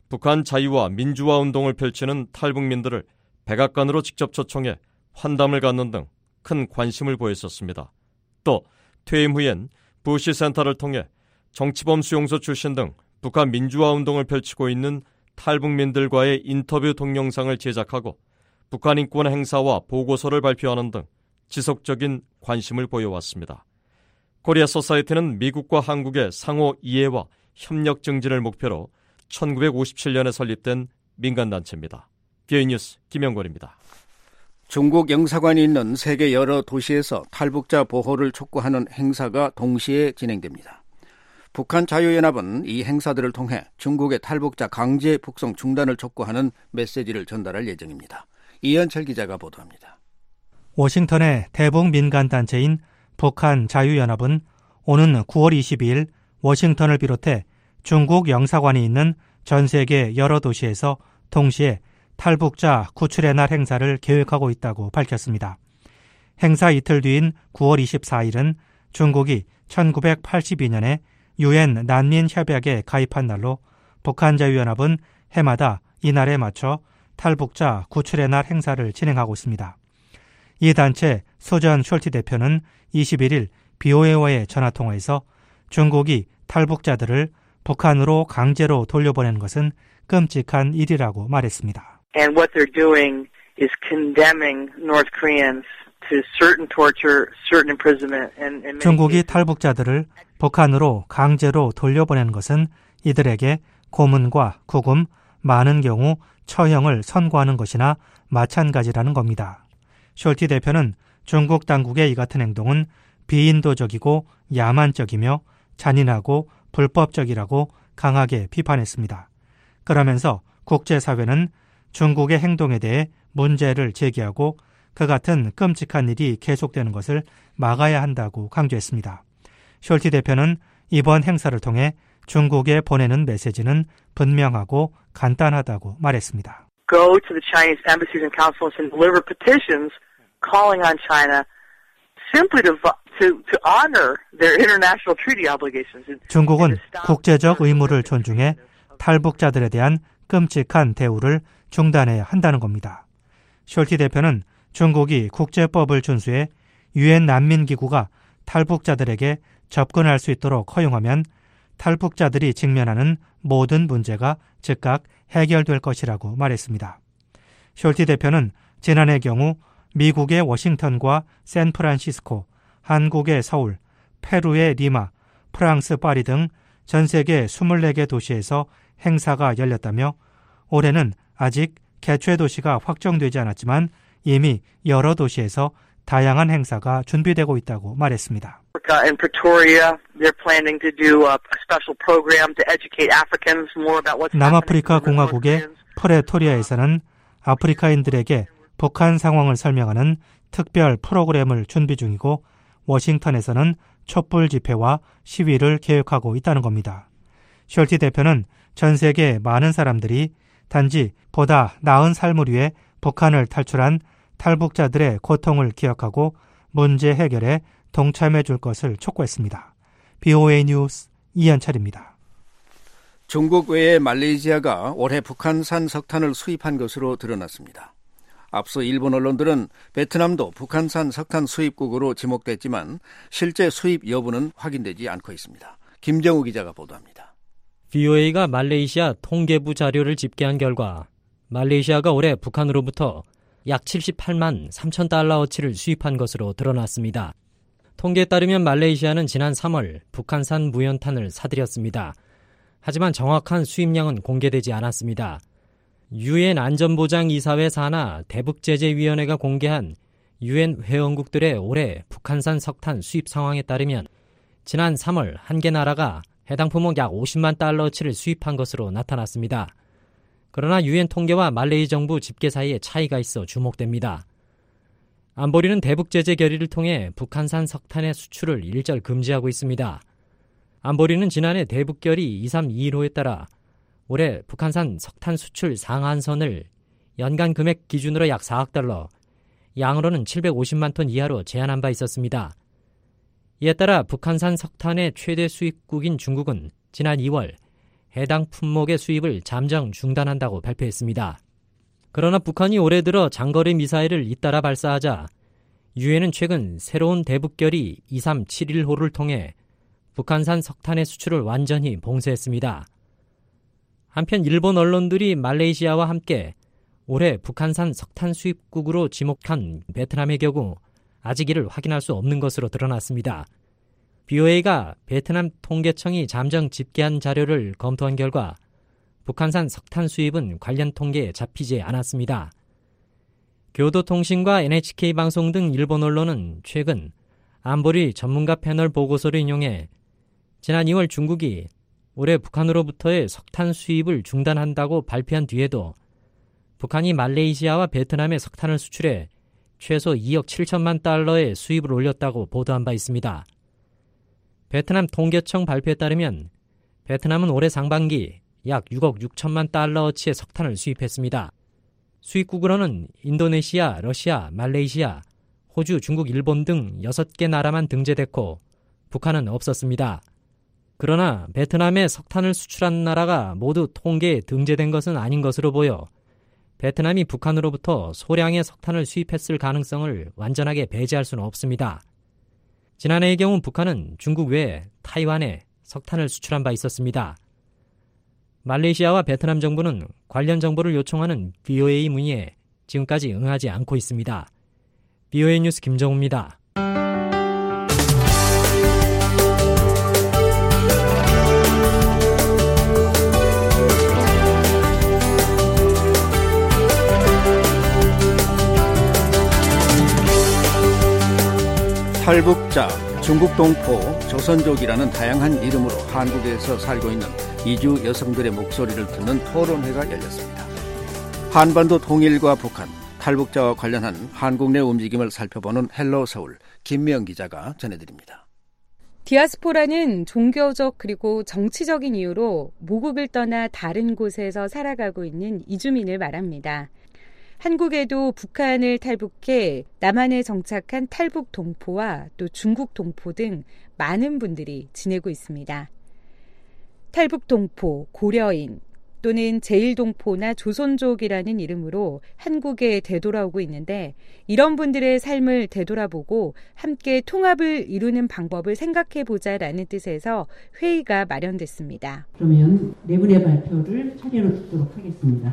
북한 자유와 민주화 운동을 펼치는 탈북민들을 백악관으로 직접 초청해 환담을 갖는 등 큰 관심을 보였었습니다. 또 퇴임 후엔 부시 센터를 통해 정치범 수용소 출신 등 북한 민주화 운동을 펼치고 있는 탈북민들과의 인터뷰 동영상을 제작하고 북한 인권 행사와 보고서를 발표하는 등 지속적인 관심을 보여왔습니다. 코리아 소사이티는 미국과 한국의 상호 이해와 협력 증진을 목표로 천구백오십칠 년에 설립된 민간단체입니다. 비오이 뉴스 김영권입니다. 중국 영사관이 있는 세계 여러 도시에서 탈북자 보호를 촉구하는 행사가 동시에 진행됩니다. 북한 자유연합은 이 행사들을 통해 중국의 탈북자 강제 북송 중단을 촉구하는 메시지를 전달할 예정입니다. 이현철 기자가 보도합니다. 워싱턴의 대북 민간단체인 북한 자유연합은 오는 구월 이십이일 워싱턴을 비롯해 중국 영사관이 있는 전 세계 여러 도시에서 동시에 탈북자 구출의 날 행사를 계획하고 있다고 밝혔습니다. 행사 이틀 뒤인 구월 이십사일은 중국이 천구백팔십이 년에 유엔 난민협약에 가입한 날로 북한 자유연합은 해마다 이 날에 맞춰 탈북자 구출의 날 행사를 진행하고 있습니다. 이 단체 수전 숄티 대표는 이십일일 비오에이와의 전화통화에서 중국이 탈북자들을 북한으로 강제로 돌려보낸 것은 끔찍한 일이라고 말했습니다. And what they're doing is condemning North Koreans to certain torture, certain imprisonment, and, and 중국이 탈북자들을 북한으로 강제로 돌려보낸 것은 이들에게 고문과 구금, 많은 경우 처형을 선고하는 것이나 마찬가지라는 겁니다. 숄티 대표는 중국 당국의 이 같은 행동은 비인도적이고 야만적이며 잔인하고 불법적이라고 강하게 비판했습니다. 그러면서 국제사회는 중국의 행동에 대해 문제를 제기하고 그 같은 끔찍한 일이 계속되는 것을 막아야 한다고 강조했습니다. 숄티 대표는 이번 행사를 통해 중국에 보내는 메시지는 분명하고 간단하다고 말했습니다. Go to the Chinese embassies and consulates and deliver petitions calling on China simply to, to, to honor their international treaty obligations. 중국은 국제적 의무를 존중해 탈북자들에 대한 끔찍한 대우를 중단해야 한다는 겁니다. 숄티 대표는 중국이 국제법을 준수해 유엔 난민기구가 탈북자들에게 접근할 수 있도록 허용하면 탈북자들이 직면하는 모든 문제가 즉각 해결될 것이라고 말했습니다. 숄티 대표는 지난해 경우 미국의 워싱턴과 샌프란시스코, 한국의 서울, 페루의 리마, 프랑스 파리 등 전 세계 이십사 개 도시에서 행사가 열렸다며 올해는 아직 개최 도시가 확정되지 않았지만 이미 여러 도시에서 다양한 행사가 준비되고 있다고 말했습니다. In Pretoria, they're planning to do a special program to educate Africans more about what's 남아프리카 공화국의 프레토리아에서는 아프리카인들에게 북한 상황을 설명하는 특별 프로그램을 준비 중이고 워싱턴에서는 촛불 집회와 시위를 계획하고 있다는 겁니다. 숄티 대표는 전 세계 많은 사람들이 단지 보다 나은 삶을 위해 북한을 탈출한 탈북자들의 고통을 기억하고 문제 해결에 동참해 줄 것을 촉구했습니다. 비오에이 뉴스 이현철입니다. 중국 외에 말레이시아가 올해 북한산 석탄을 수입한 것으로 드러났습니다. 앞서 일본 언론들은 베트남도 북한산 석탄 수입국으로 지목됐지만 실제 수입 여부는 확인되지 않고 있습니다. 김정우 기자가 보도합니다. 비오에이가 말레이시아 통계부 자료를 집계한 결과 말레이시아가 올해 북한으로부터 약 칠십팔만 삼천 달러어치를 수입한 것으로 드러났습니다. 통계에 따르면 말레이시아는 지난 삼월 북한산 무연탄을 사들였습니다. 하지만 정확한 수입량은 공개되지 않았습니다. 유엔 안전보장이사회 산하 대북제재위원회가 공개한 유엔 회원국들의 올해 북한산 석탄 수입 상황에 따르면 지난 삼월 한 개 나라가 해당 품목 약 오십만 달러어치를 수입한 것으로 나타났습니다. 그러나 유엔 통계와 말레이 정부 집계 사이에 차이가 있어 주목됩니다. 안보리는 대북제재 결의를 통해 북한산 석탄의 수출을 일절 금지하고 있습니다. 안보리는 지난해 대북결의 이삼이일 호에 따라 올해 북한산 석탄 수출 상한선을 연간 금액 기준으로 약 사억 달러, 양으로는 칠백오십만 톤 이하로 제한한 바 있었습니다. 이에 따라 북한산 석탄의 최대 수입국인 중국은 지난 이월 해당 품목의 수입을 잠정 중단한다고 발표했습니다. 그러나 북한이 올해 들어 장거리 미사일을 잇따라 발사하자 유엔은 최근 새로운 대북결의 이삼칠일 호를 통해 북한산 석탄의 수출을 완전히 봉쇄했습니다. 한편 일본 언론들이 말레이시아와 함께 올해 북한산 석탄 수입국으로 지목한 베트남의 경우 아직 이를 확인할 수 없는 것으로 드러났습니다. 비오에이가 베트남 통계청이 잠정 집계한 자료를 검토한 결과 북한산 석탄 수입은 관련 통계에 잡히지 않았습니다. 교도통신과 엔에이치케이 방송 등 일본 언론은 최근 안보리 전문가 패널 보고서를 인용해 지난 이월 중국이 올해 북한으로부터의 석탄 수입을 중단한다고 발표한 뒤에도 북한이 말레이시아와 베트남에 석탄을 수출해 최소 이억 칠천만 달러의 수입을 올렸다고 보도한 바 있습니다. 베트남 통계청 발표에 따르면 베트남은 올해 상반기 약 육억 육천만 달러어치의 석탄을 수입했습니다. 수입국으로는 인도네시아, 러시아, 말레이시아, 호주, 중국, 일본 등 여섯 개 나라만 등재됐고 북한은 없었습니다. 그러나 베트남에 석탄을 수출한 나라가 모두 통계에 등재된 것은 아닌 것으로 보여 베트남이 북한으로부터 소량의 석탄을 수입했을 가능성을 완전하게 배제할 수는 없습니다. 지난해의 경우 북한은 중국 외에 타이완에 석탄을 수출한 바 있었습니다. 말레이시아와 베트남 정부는 관련 정보를 요청하는 비오에이 문의에 지금까지 응하지 않고 있습니다. 비오에이 뉴스 김정우입니다. 탈북자, 중국 동포, 조선족이라는 다양한 이름으로 한국에서 살고 있는 이주 여성들의 목소리를 듣는 토론회가 열렸습니다. 한반도 통일과 북한, 탈북자와 관련한 한국 내 움직임을 살펴보는 헬로 서울, 김미영 기자가 전해드립니다. 디아스포라는 종교적 그리고 정치적인 이유로 모국을 떠나 다른 곳에서 살아가고 있는 이주민을 말합니다. 한국에도 북한을 탈북해 남한에 정착한 탈북 동포와 또 중국 동포 등 많은 분들이 지내고 있습니다. 탈북 동포, 고려인 또는 제일동포나 조선족이라는 이름으로 한국에 되돌아오고 있는데 이런 분들의 삶을 되돌아보고 함께 통합을 이루는 방법을 생각해보자라는 뜻에서 회의가 마련됐습니다. 그러면 네 분의 발표를 차례로 듣도록 하겠습니다.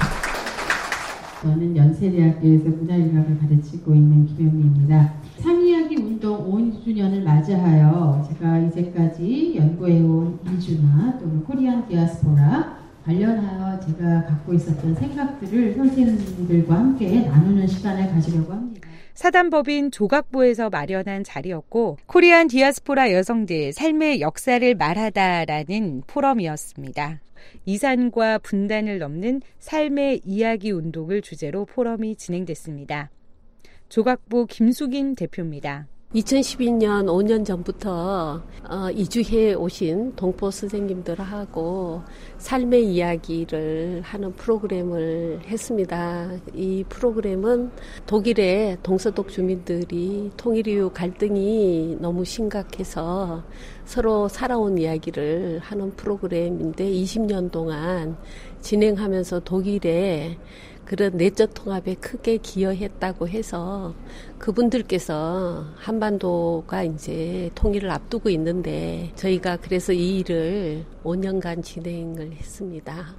저는 연세대학교에서 문화인학을 가르치고 있는 김영미입니다. 삼이야기 운동 오 주년을 맞이하여 제가 이제까지 연구해온 이주나 또는 코리안 디아스포라 관련하여 제가 갖고 있었던 생각들을 선생님들과 함께 나누는 시간을 가지려고 합니다. 사단법인 조각부에서 마련한 자리였고 코리안 디아스포라 여성들 삶의 역사를 말하다라는 포럼이었습니다. 이산과 분단을 넘는 삶의 이야기 운동을 주제로 포럼이 진행됐습니다. 조각부 김수김 대표입니다. 이천십이 년 오 년 전부터 어, 이주해 오신 동포 선생님들하고 삶의 이야기를 하는 프로그램을 했습니다. 이 프로그램은 독일의 동서독 주민들이 통일 이후 갈등이 너무 심각해서 서로 살아온 이야기를 하는 프로그램인데 이십 년 동안 진행하면서 독일의 그런 내적 통합에 크게 기여했다고 해서 그분들께서 한반도가 이제 통일을 앞두고 있는데 저희가 그래서 이 일을 오 년간 진행을 했습니다.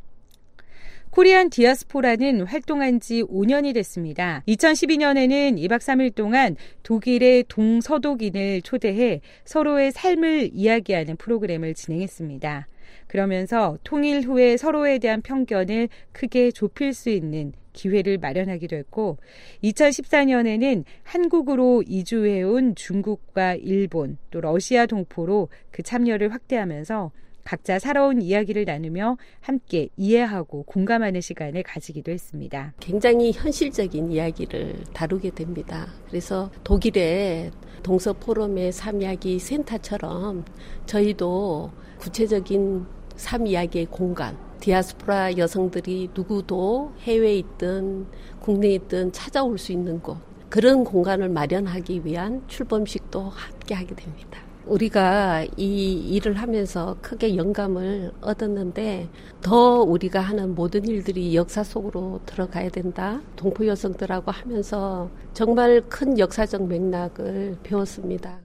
코리안 디아스포라는 활동한 지 오 년이 됐습니다. 이천십이 년에는 이 박 삼 일 동안 독일의 동서독인을 초대해 서로의 삶을 이야기하는 프로그램을 진행했습니다. 그러면서 통일 후에 서로에 대한 편견을 크게 좁힐 수 있는 기회를 마련하기도 했고 이천십사 년에는 한국으로 이주해온 중국과 일본 또 러시아 동포로 그 참여를 확대하면서 각자 살아온 이야기를 나누며 함께 이해하고 공감하는 시간을 가지기도 했습니다. 굉장히 현실적인 이야기를 다루게 됩니다. 그래서 독일의 동서포럼의 삶이야기 센터처럼 저희도 구체적인 삶이야기의 공간, 디아스포라 여성들이 누구도 해외에 있든 국내에 있든 찾아올 수 있는 곳, 그런 공간을 마련하기 위한 출범식도 함께 하게 됩니다. 우리가 이 일을 하면서 크게 영감을 얻었는데 더 우리가 하는 모든 일들이 역사 속으로 들어가야 된다. 동포 여성들하고 하면서 정말 큰 역사적 맥락을 배웠습니다.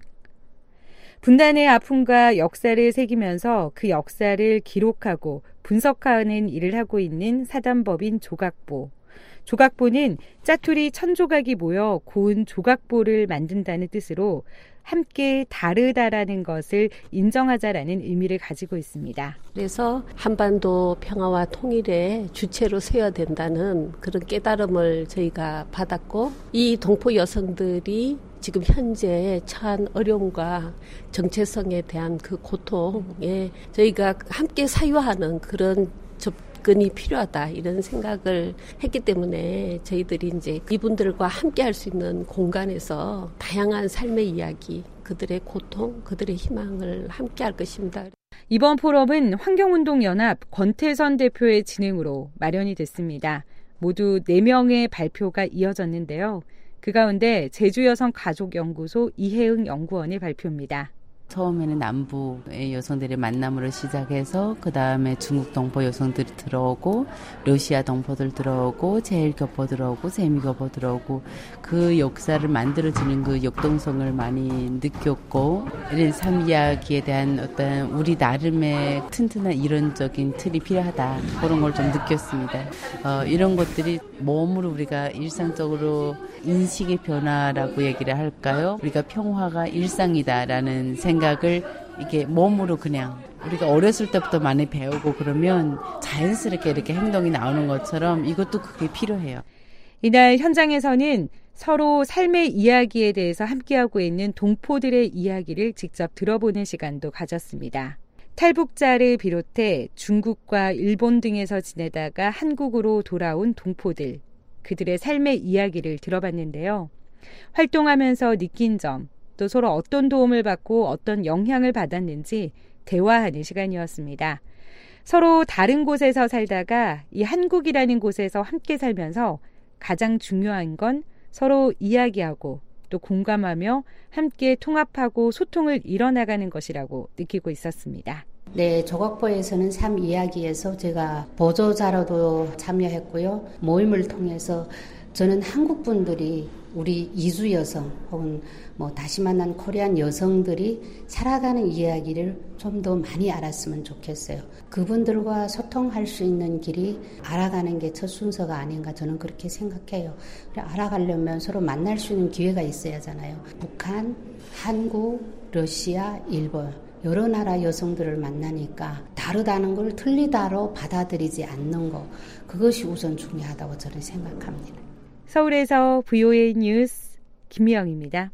분단의 아픔과 역사를 새기면서 그 역사를 기록하고 분석하는 일을 하고 있는 사단법인 조각보. 조각보는 짜투리 천조각이 모여 고운 조각보를 만든다는 뜻으로 함께 다르다라는 것을 인정하자라는 의미를 가지고 있습니다. 그래서 한반도 평화와 통일의 주체로 세워야 된다는 그런 깨달음을 저희가 받았고 이 동포 여성들이 지금 현재 처한 어려움과 정체성에 대한 그 고통에 저희가 함께 사유하는 그런 접근이 필요하다 이런 생각을 했기 때문에 저희들이 이제 이분들과 함께 할 수 있는 공간에서 다양한 삶의 이야기, 그들의 고통, 그들의 희망을 함께 할 것입니다. 이번 포럼은 환경운동연합 권태선 대표의 진행으로 마련이 됐습니다. 모두 네 명의 발표가 이어졌는데요. 그 가운데 제주여성가족연구소 이혜응 연구원의 발표입니다. 처음에는 남부의 여성들의 만남으로 시작해서 그 다음에 중국 동포 여성들이 들어오고 러시아 동포들 들어오고 제일교포 들어오고 세미교포 들어오고 그 역사를 만들어지는 그 역동성을 많이 느꼈고 이런 삶 이야기에 대한 어떤 우리 나름의 튼튼한 이론적인 틀이 필요하다 그런 걸 좀 느꼈습니다. 어, 이런 것들이 몸으로 우리가 일상적으로 인식의 변화라고 얘기를 할까요? 우리가 평화가 일상이다라는 생각을 이게 몸으로 그냥 우리가 어렸을 때부터 많이 배우고 그러면 자연스럽게 이렇게 행동이 나오는 것처럼 이것도 그게 필요해요. 이날 현장에서는 서로 삶의 이야기에 대해서 함께하고 있는 동포들의 이야기를 직접 들어보는 시간도 가졌습니다. 탈북자를 비롯해 중국과 일본 등에서 지내다가 한국으로 돌아온 동포들, 그들의 삶의 이야기를 들어봤는데요. 활동하면서 느낀 점, 또 서로 어떤 도움을 받고 어떤 영향을 받았는지 대화하는 시간이었습니다. 서로 다른 곳에서 살다가 이 한국이라는 곳에서 함께 살면서 가장 중요한 건 서로 이야기하고 또 공감하며 함께 통합하고 소통을 이뤄나가는 것이라고 느끼고 있었습니다. 네, 조각보에서는 삶 이야기에서 제가 보조자로도 참여했고요. 모임을 통해서 저는 한국 분들이 우리 이주 여성 혹은 뭐 다시 만난 코리안 여성들이 살아가는 이야기를 좀 더 많이 알았으면 좋겠어요. 그분들과 소통할 수 있는 길이 알아가는 게 첫 순서가 아닌가 저는 그렇게 생각해요. 알아가려면 서로 만날 수 있는 기회가 있어야 하잖아요. 북한, 한국, 러시아, 일본 여러 나라 여성들을 만나니까 다르다는 걸 틀리다로 받아들이지 않는 거 그것이 우선 중요하다고 저는 생각합니다. 서울에서 브이오에이 뉴스 김미영입니다.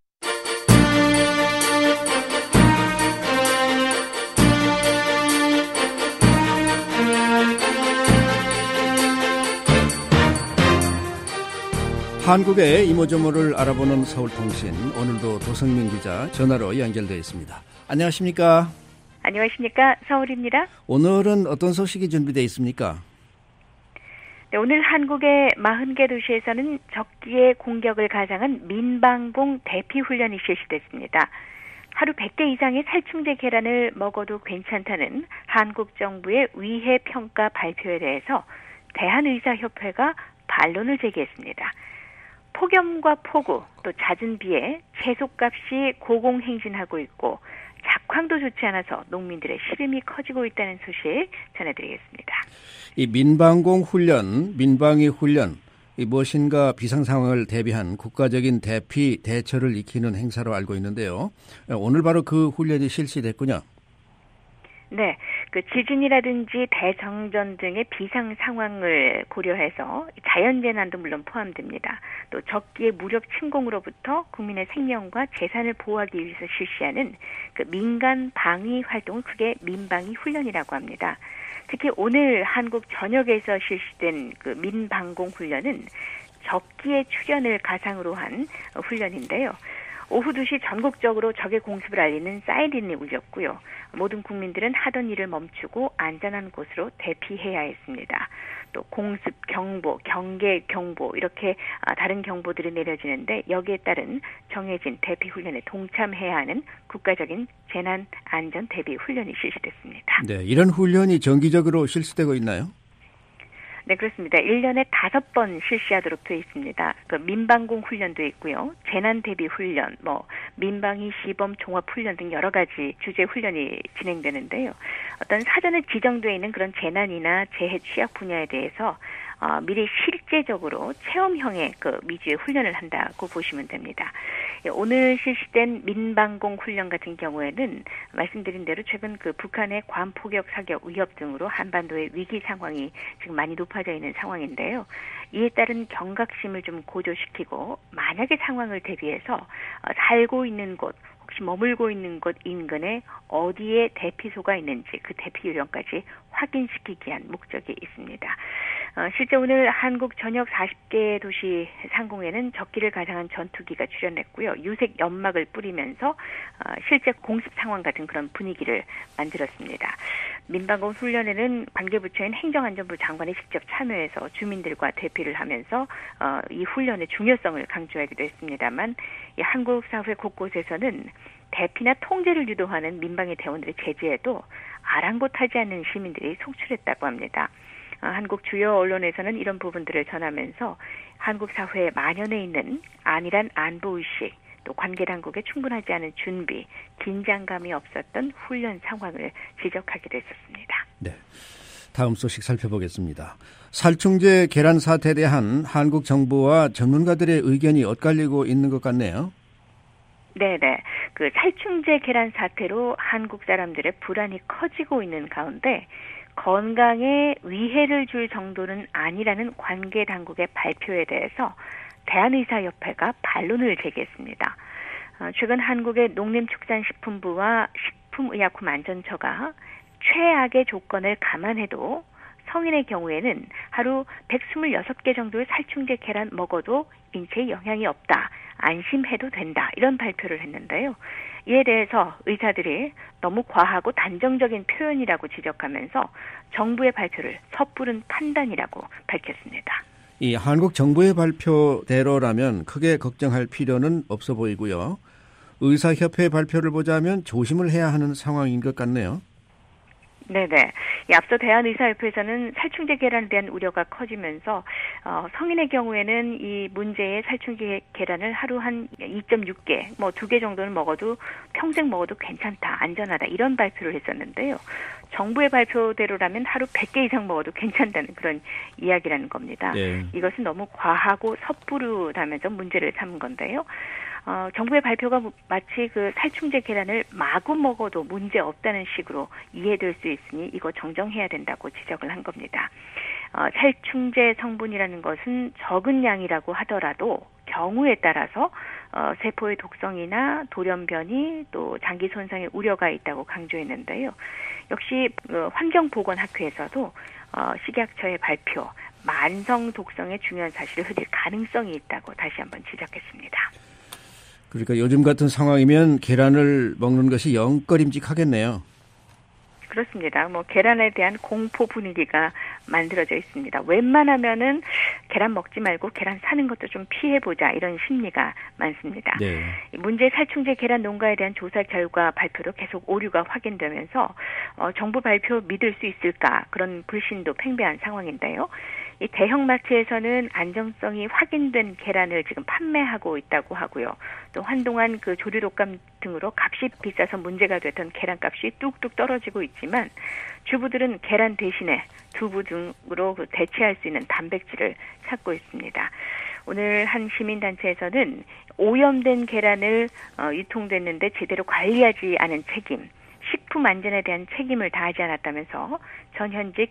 한국의 이모저모를 알아보는 서울통신, 오늘도 도성민 기자 전화로 연결되어 있습니다. 안녕하십니까? 안녕하십니까? 서울입니다. 오늘은 어떤 소식이 준비되어 있습니까? 네, 오늘 한국의 사십 개 도시에서는 적기의 공격을 가장한 민방공 대피훈련이 실시됐습니다. 하루 백 개 이상의 살충제 계란을 먹어도 괜찮다는 한국 정부의 위해 평가 발표에 대해서 대한의사협회가 반론을 제기했습니다. 폭염과 폭우, 또 잦은 비에 채소값이 고공행진하고 있고 작황도 좋지 않아서 농민들의 시름이 커지고 있다는 소식 전해드리겠습니다. 이 민방공 훈련, 민방위 훈련, 이 무엇인가 비상 상황을 대비한 국가적인 대피 대처를 익히는 행사로 알고 있는데요. 오늘 바로 그 훈련이 실시됐군요. 네, 그 지진이라든지 대정전 등의 비상 상황을 고려해서 자연재난도 물론 포함됩니다. 또 적기의 무력 침공으로부터 국민의 생명과 재산을 보호하기 위해서 실시하는 그 민간 방위 활동을 크게 민방위 훈련이라고 합니다. 특히 오늘 한국 전역에서 실시된 그 민방공 훈련은 적기의 출현을 가상으로 한 훈련인데요. 오후 두 시 전국적으로 적의 공습을 알리는 사이렌이 울렸고요. 모든 국민들은 하던 일을 멈추고 안전한 곳으로 대피해야 했습니다. 또 공습 경보, 경계 경보 이렇게 다른 경보들이 내려지는데 여기에 따른 정해진 대피 훈련에 동참해야 하는 국가적인 재난 안전 대비 훈련이 실시됐습니다. 네, 이런 훈련이 정기적으로 실시되고 있나요? 네, 그렇습니다. 일 년에 다섯 번 실시하도록 되어 있습니다. 그 민방공 훈련도 있고요. 재난 대비 훈련, 뭐 민방위 시범 종합 훈련 등 여러 가지 주제 훈련이 진행되는데요. 어떤 사전에 지정되어 있는 그런 재난이나 재해 취약 분야에 대해서 어, 미리 실제적으로 체험형의 그 위주의 훈련을 한다고 보시면 됩니다. 오늘 실시된 민방공 훈련 같은 경우에는 말씀드린 대로 최근 그 북한의 괌 포격 사격 위협 등으로 한반도의 위기 상황이 지금 많이 높아져 있는 상황인데요. 이에 따른 경각심을 좀 고조시키고 만약의 상황을 대비해서 어, 살고 있는 곳 혹시 머물고 있는 곳 인근에 어디에 대피소가 있는지 그 대피 요령까지 확인시키기 위한 목적이 있습니다. 어, 실제 오늘 한국 전역 사십 개 도시 상공에는 적기를 가장한 전투기가 출현했고요. 유색 연막을 뿌리면서 어, 실제 공습 상황 같은 그런 분위기를 만들었습니다. 민방공 훈련에는 관계부처인 행정안전부 장관이 직접 참여해서 주민들과 대피를 하면서 어, 이 훈련의 중요성을 강조하기도 했습니다만 이 한국 사회 곳곳에서는 대피나 통제를 유도하는 민방위 대원들의 제지에도 아랑곳하지 않는 시민들이 속출했다고 합니다. 어, 한국 주요 언론에서는 이런 부분들을 전하면서 한국 사회에 만연해 있는 안일한 안보의식, 또 관계당국의 충분하지 않은 준비, 긴장감이 없었던 훈련 상황을 지적하기도 했었습니다. 네, 다음 소식 살펴보겠습니다. 살충제 계란 사태에 대한 한국 정부와 전문가들의 의견이 엇갈리고 있는 것 같네요. 네네. 그 살충제 계란 사태로 한국 사람들의 불안이 커지고 있는 가운데 건강에 위해를 줄 정도는 아니라는 관계 당국의 발표에 대해서 대한의사협회가 반론을 제기했습니다. 어, 최근 한국의 농림축산식품부와 식품의약품안전처가 최악의 조건을 감안해도 성인의 경우에는 하루 백이십육 개 정도의 살충제 계란 먹어도 인체에 영향이 없다. 안심해도 된다. 이런 발표를 했는데요. 이에 대해서 의사들이 너무 과하고 단정적인 표현이라고 지적하면서 정부의 발표를 섣부른 판단이라고 밝혔습니다. 이 한국 정부의 발표대로라면 크게 걱정할 필요는 없어 보이고요. 의사협회 발표를 보자면 조심을 해야 하는 상황인 것 같네요. 네네. 이 앞서 대한의사협회에서는 살충제 계란에 대한 우려가 커지면서 어, 성인의 경우에는 이 문제의 살충제 계란을 하루 한 이 점 육 개, 뭐 두 개 정도는 먹어도 평생 먹어도 괜찮다, 안전하다 이런 발표를 했었는데요. 정부의 발표대로라면 하루 백 개 이상 먹어도 괜찮다는 그런 이야기라는 겁니다. 네. 이것은 너무 과하고 섣부르다면서 문제를 삼은 건데요. 어, 정부의 발표가 마치 그 살충제 계란을 마구 먹어도 문제 없다는 식으로 이해될 수 있으니 이거 정정해야 된다고 지적을 한 겁니다. 어, 살충제 성분이라는 것은 적은 양이라고 하더라도 경우에 따라서 어, 세포의 독성이나 돌연변이 또 장기 손상의 우려가 있다고 강조했는데요. 역시 어, 환경보건학회에서도 어, 식약처의 발표, 만성 독성의 중요한 사실을 흐릴 가능성이 있다고 다시 한번 지적했습니다. 그러니까 요즘 같은 상황이면 계란을 먹는 것이 영 꺼림직하겠네요. 그렇습니다. 뭐 계란에 대한 공포 분위기가 만들어져 있습니다. 웬만하면은 계란 먹지 말고 계란 사는 것도 좀 피해보자 이런 심리가 많습니다. 네. 문제 살충제 계란 농가에 대한 조사 결과 발표로 계속 오류가 확인되면서 어, 정부 발표 믿을 수 있을까 그런 불신도 팽배한 상황인데요. 이 대형마트에서는 안정성이 확인된 계란을 지금 판매하고 있다고 하고요. 또 한동안 그 조류독감 등으로 값이 비싸서 문제가 됐던 계란값이 뚝뚝 떨어지고 있지만 주부들은 계란 대신에 두부 등으로 대체할 수 있는 단백질을 찾고 있습니다. 오늘 한 시민단체에서는 오염된 계란을 어, 유통됐는데 제대로 관리하지 않은 책임, 식품 안전에 대한 책임을 다하지 않았다면서 전현직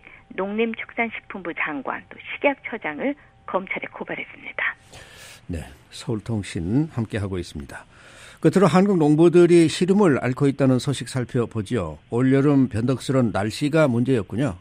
농림축산식품부 장관 또 식약처장을 검찰에 고발했습니다. 네, 서울통신 함께하고 있습니다. 끝으로 한국 농부들이 시름을 앓고 있다는 소식 살펴보죠. 올여름 변덕스러운 날씨가 문제였군요.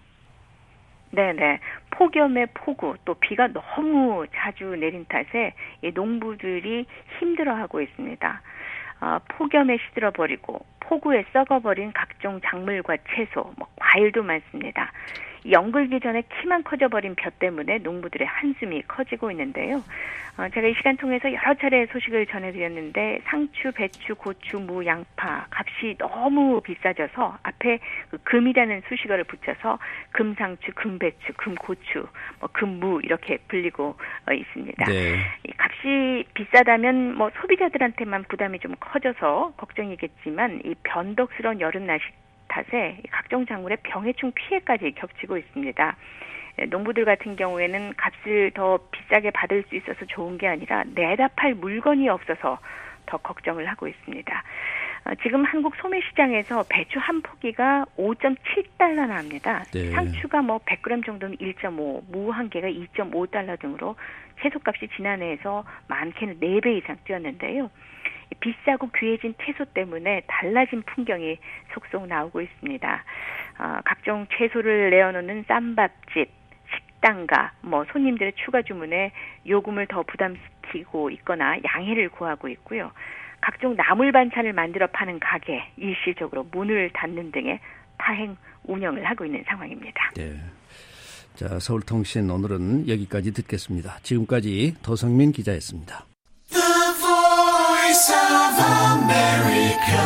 네네. 폭염의 폭우 또 비가 너무 자주 내린 탓에 이 농부들이 힘들어하고 있습니다. 어, 폭염에 시들어버리고 폭우에 썩어버린 각종 작물과 채소, 뭐 과일도 많습니다. 연글기 전에 키만 커져버린 벼 때문에 농부들의 한숨이 커지고 있는데요. 어, 제가 이 시간 통해서 여러 차례 소식을 전해드렸는데 상추, 배추, 고추, 무, 양파 값이 너무 비싸져서 앞에 그 금이라는 수식어를 붙여서 금상추, 금배추, 금고추, 뭐 금무 이렇게 불리고 어, 있습니다. 네. 이 값이 비싸다면 뭐 소비자들한테만 부담이 좀 커져서 걱정이겠지만 이 변덕스러운 여름 날씨 탓에 각종 작물의 병해충 피해까지 겹치고 있습니다. 농부들 같은 경우에는 값을 더 비싸게 받을 수 있어서 좋은 게 아니라 내다 팔 물건이 없어서 더 걱정을 하고 있습니다. 지금 한국 소매시장에서 배추 한 포기가 오 점 칠 달러나 합니다. 네. 상추가 뭐 백 그램 정도는 일 점 오, 무 한 개가 이 점 오 달러 등으로 채소값이 지난해에서 많게는 네 배 이상 뛰었는데요. 비싸고 귀해진 채소 때문에 달라진 풍경이 속속 나오고 있습니다. 어, 각종 채소를 내어놓는 쌈밥집, 식당가, 뭐 손님들의 추가 주문에 요금을 더 부담시키고 있거나 양해를 구하고 있고요. 각종 나물 반찬을 만들어 파는 가게, 일시적으로 문을 닫는 등의 파행 운영을 하고 있는 상황입니다. 네. 자, 서울통신 오늘은 여기까지 듣겠습니다. 지금까지 도성민 기자였습니다. Voice of America,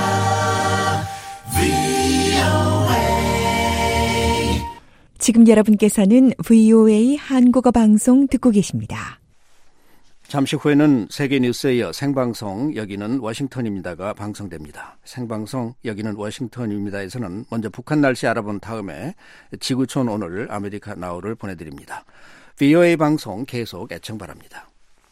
브이오에이. 지금 여러분께서는 브이오에이 한국어 방송 듣고 계십니다. 잠시 후에는 세계뉴스에 이어 생방송 여기는 워싱턴입니다가 방송됩니다. 생방송 여기는 워싱턴입니다에서는 먼저 북한 날씨 알아본 다음에 지구촌 오늘 아메리카 나우를 보내드립니다. 브이오에이 방송 계속 애청 바랍니다.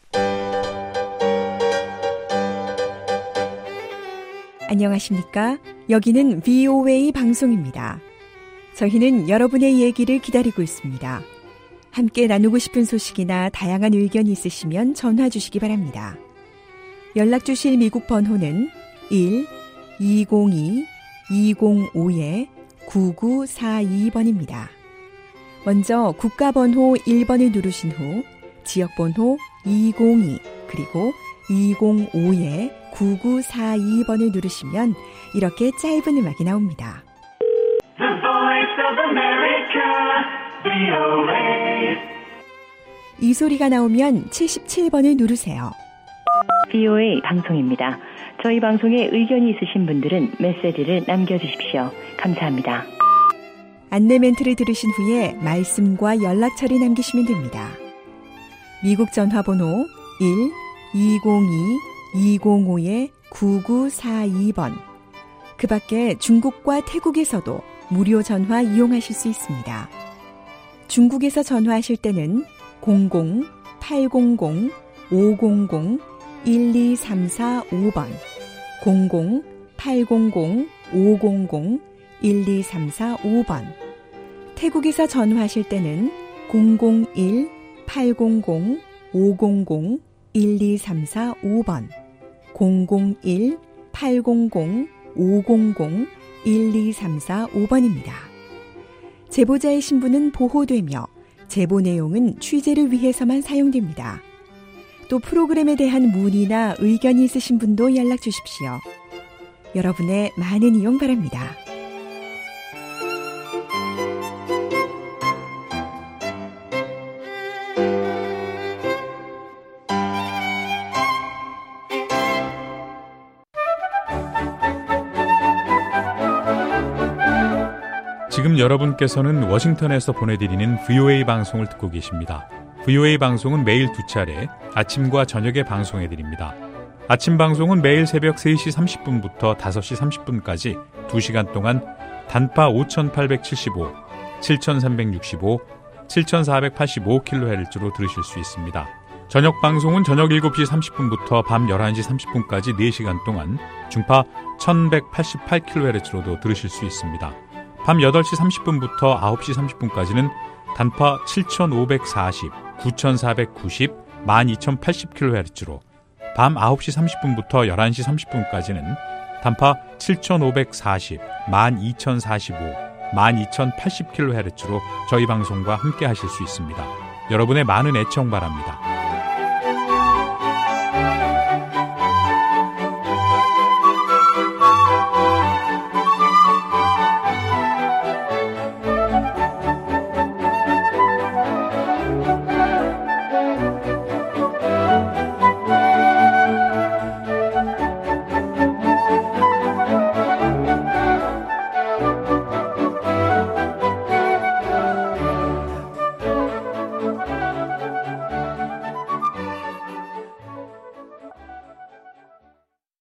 안녕하십니까? 여기는 브이오에이 방송입니다. 저희는 여러분의 얘기를 기다리고 있습니다. 함께 나누고 싶은 소식이나 다양한 의견이 있으시면 전화 주시기 바랍니다. 연락 주실 미국 번호는 일 이공이 이공오 구구사이 번입니다. 먼저 국가번호 일 번을 누르신 후 지역번호 이공이 그리고 이공오 구구사이 번을 누르시면 이렇게 짧은 음악이 나옵니다. The Voice of America, 브이오에이. 이 소리가 나오면 칠십칠 번을 누르세요. 브이오에이 방송입니다. 저희 방송에 의견이 있으신 분들은 메시지를 남겨주십시오. 감사합니다. 안내 멘트를 들으신 후에 말씀과 연락처를 남기시면 됩니다. 미국 전화번호 일 이공이 이공오 구구사이 번. 그 밖에 중국과 태국에서도 무료 전화 이용하실 수 있습니다. 중국에서 전화하실 때는 공공 팔공공 오공공 일이삼사오 번, 공공 팔공공 오공공 일이삼사오 번. 태국에서 전화하실 때는 공공일 팔공공 오공공 일이삼사오 번, 공공일 팔공공 오공공 일이삼사오 번입니다. 제보자의 신분은 보호되며 제보 내용은 취재를 위해서만 사용됩니다. 또 프로그램에 대한 문의나 의견이 있으신 분도 연락 주십시오. 여러분의 많은 이용 바랍니다. 지금 여러분께서는 워싱턴에서 보내드리는 브이오에이 방송을 듣고 계십니다. 브이오에이 방송은 매일 두 차례 아침과 저녁에 방송해드립니다. 아침 방송은 매일 새벽 세 시 삼십 분부터 다섯 시 삼십 분까지 두 시간 동안 단파 오천팔백칠십오, 칠천삼백육십오, 칠천사백팔십오 킬로헤르츠로 들으실 수 있습니다. 저녁 방송은 저녁 일곱 시 삼십 분부터 밤 열한 시 삼십 분까지 네 시간 동안 중파 천백팔십팔 킬로헤르츠로도 들으실 수 있습니다. 밤 여덟 시 삼십 분부터 아홉 시 삼십 분까지는 단파 칠천오백사십, 구천사백구십, 만 이천팔십 킬로헤르츠로, 밤 아홉 시 삼십 분부터 열한 시 삼십 분까지는 단파 칠천오백사십, 만 이천사십오, 만 이천팔십 킬로헤르츠로 저희 방송과 함께 하실 수 있습니다. 여러분의 많은 애청 바랍니다.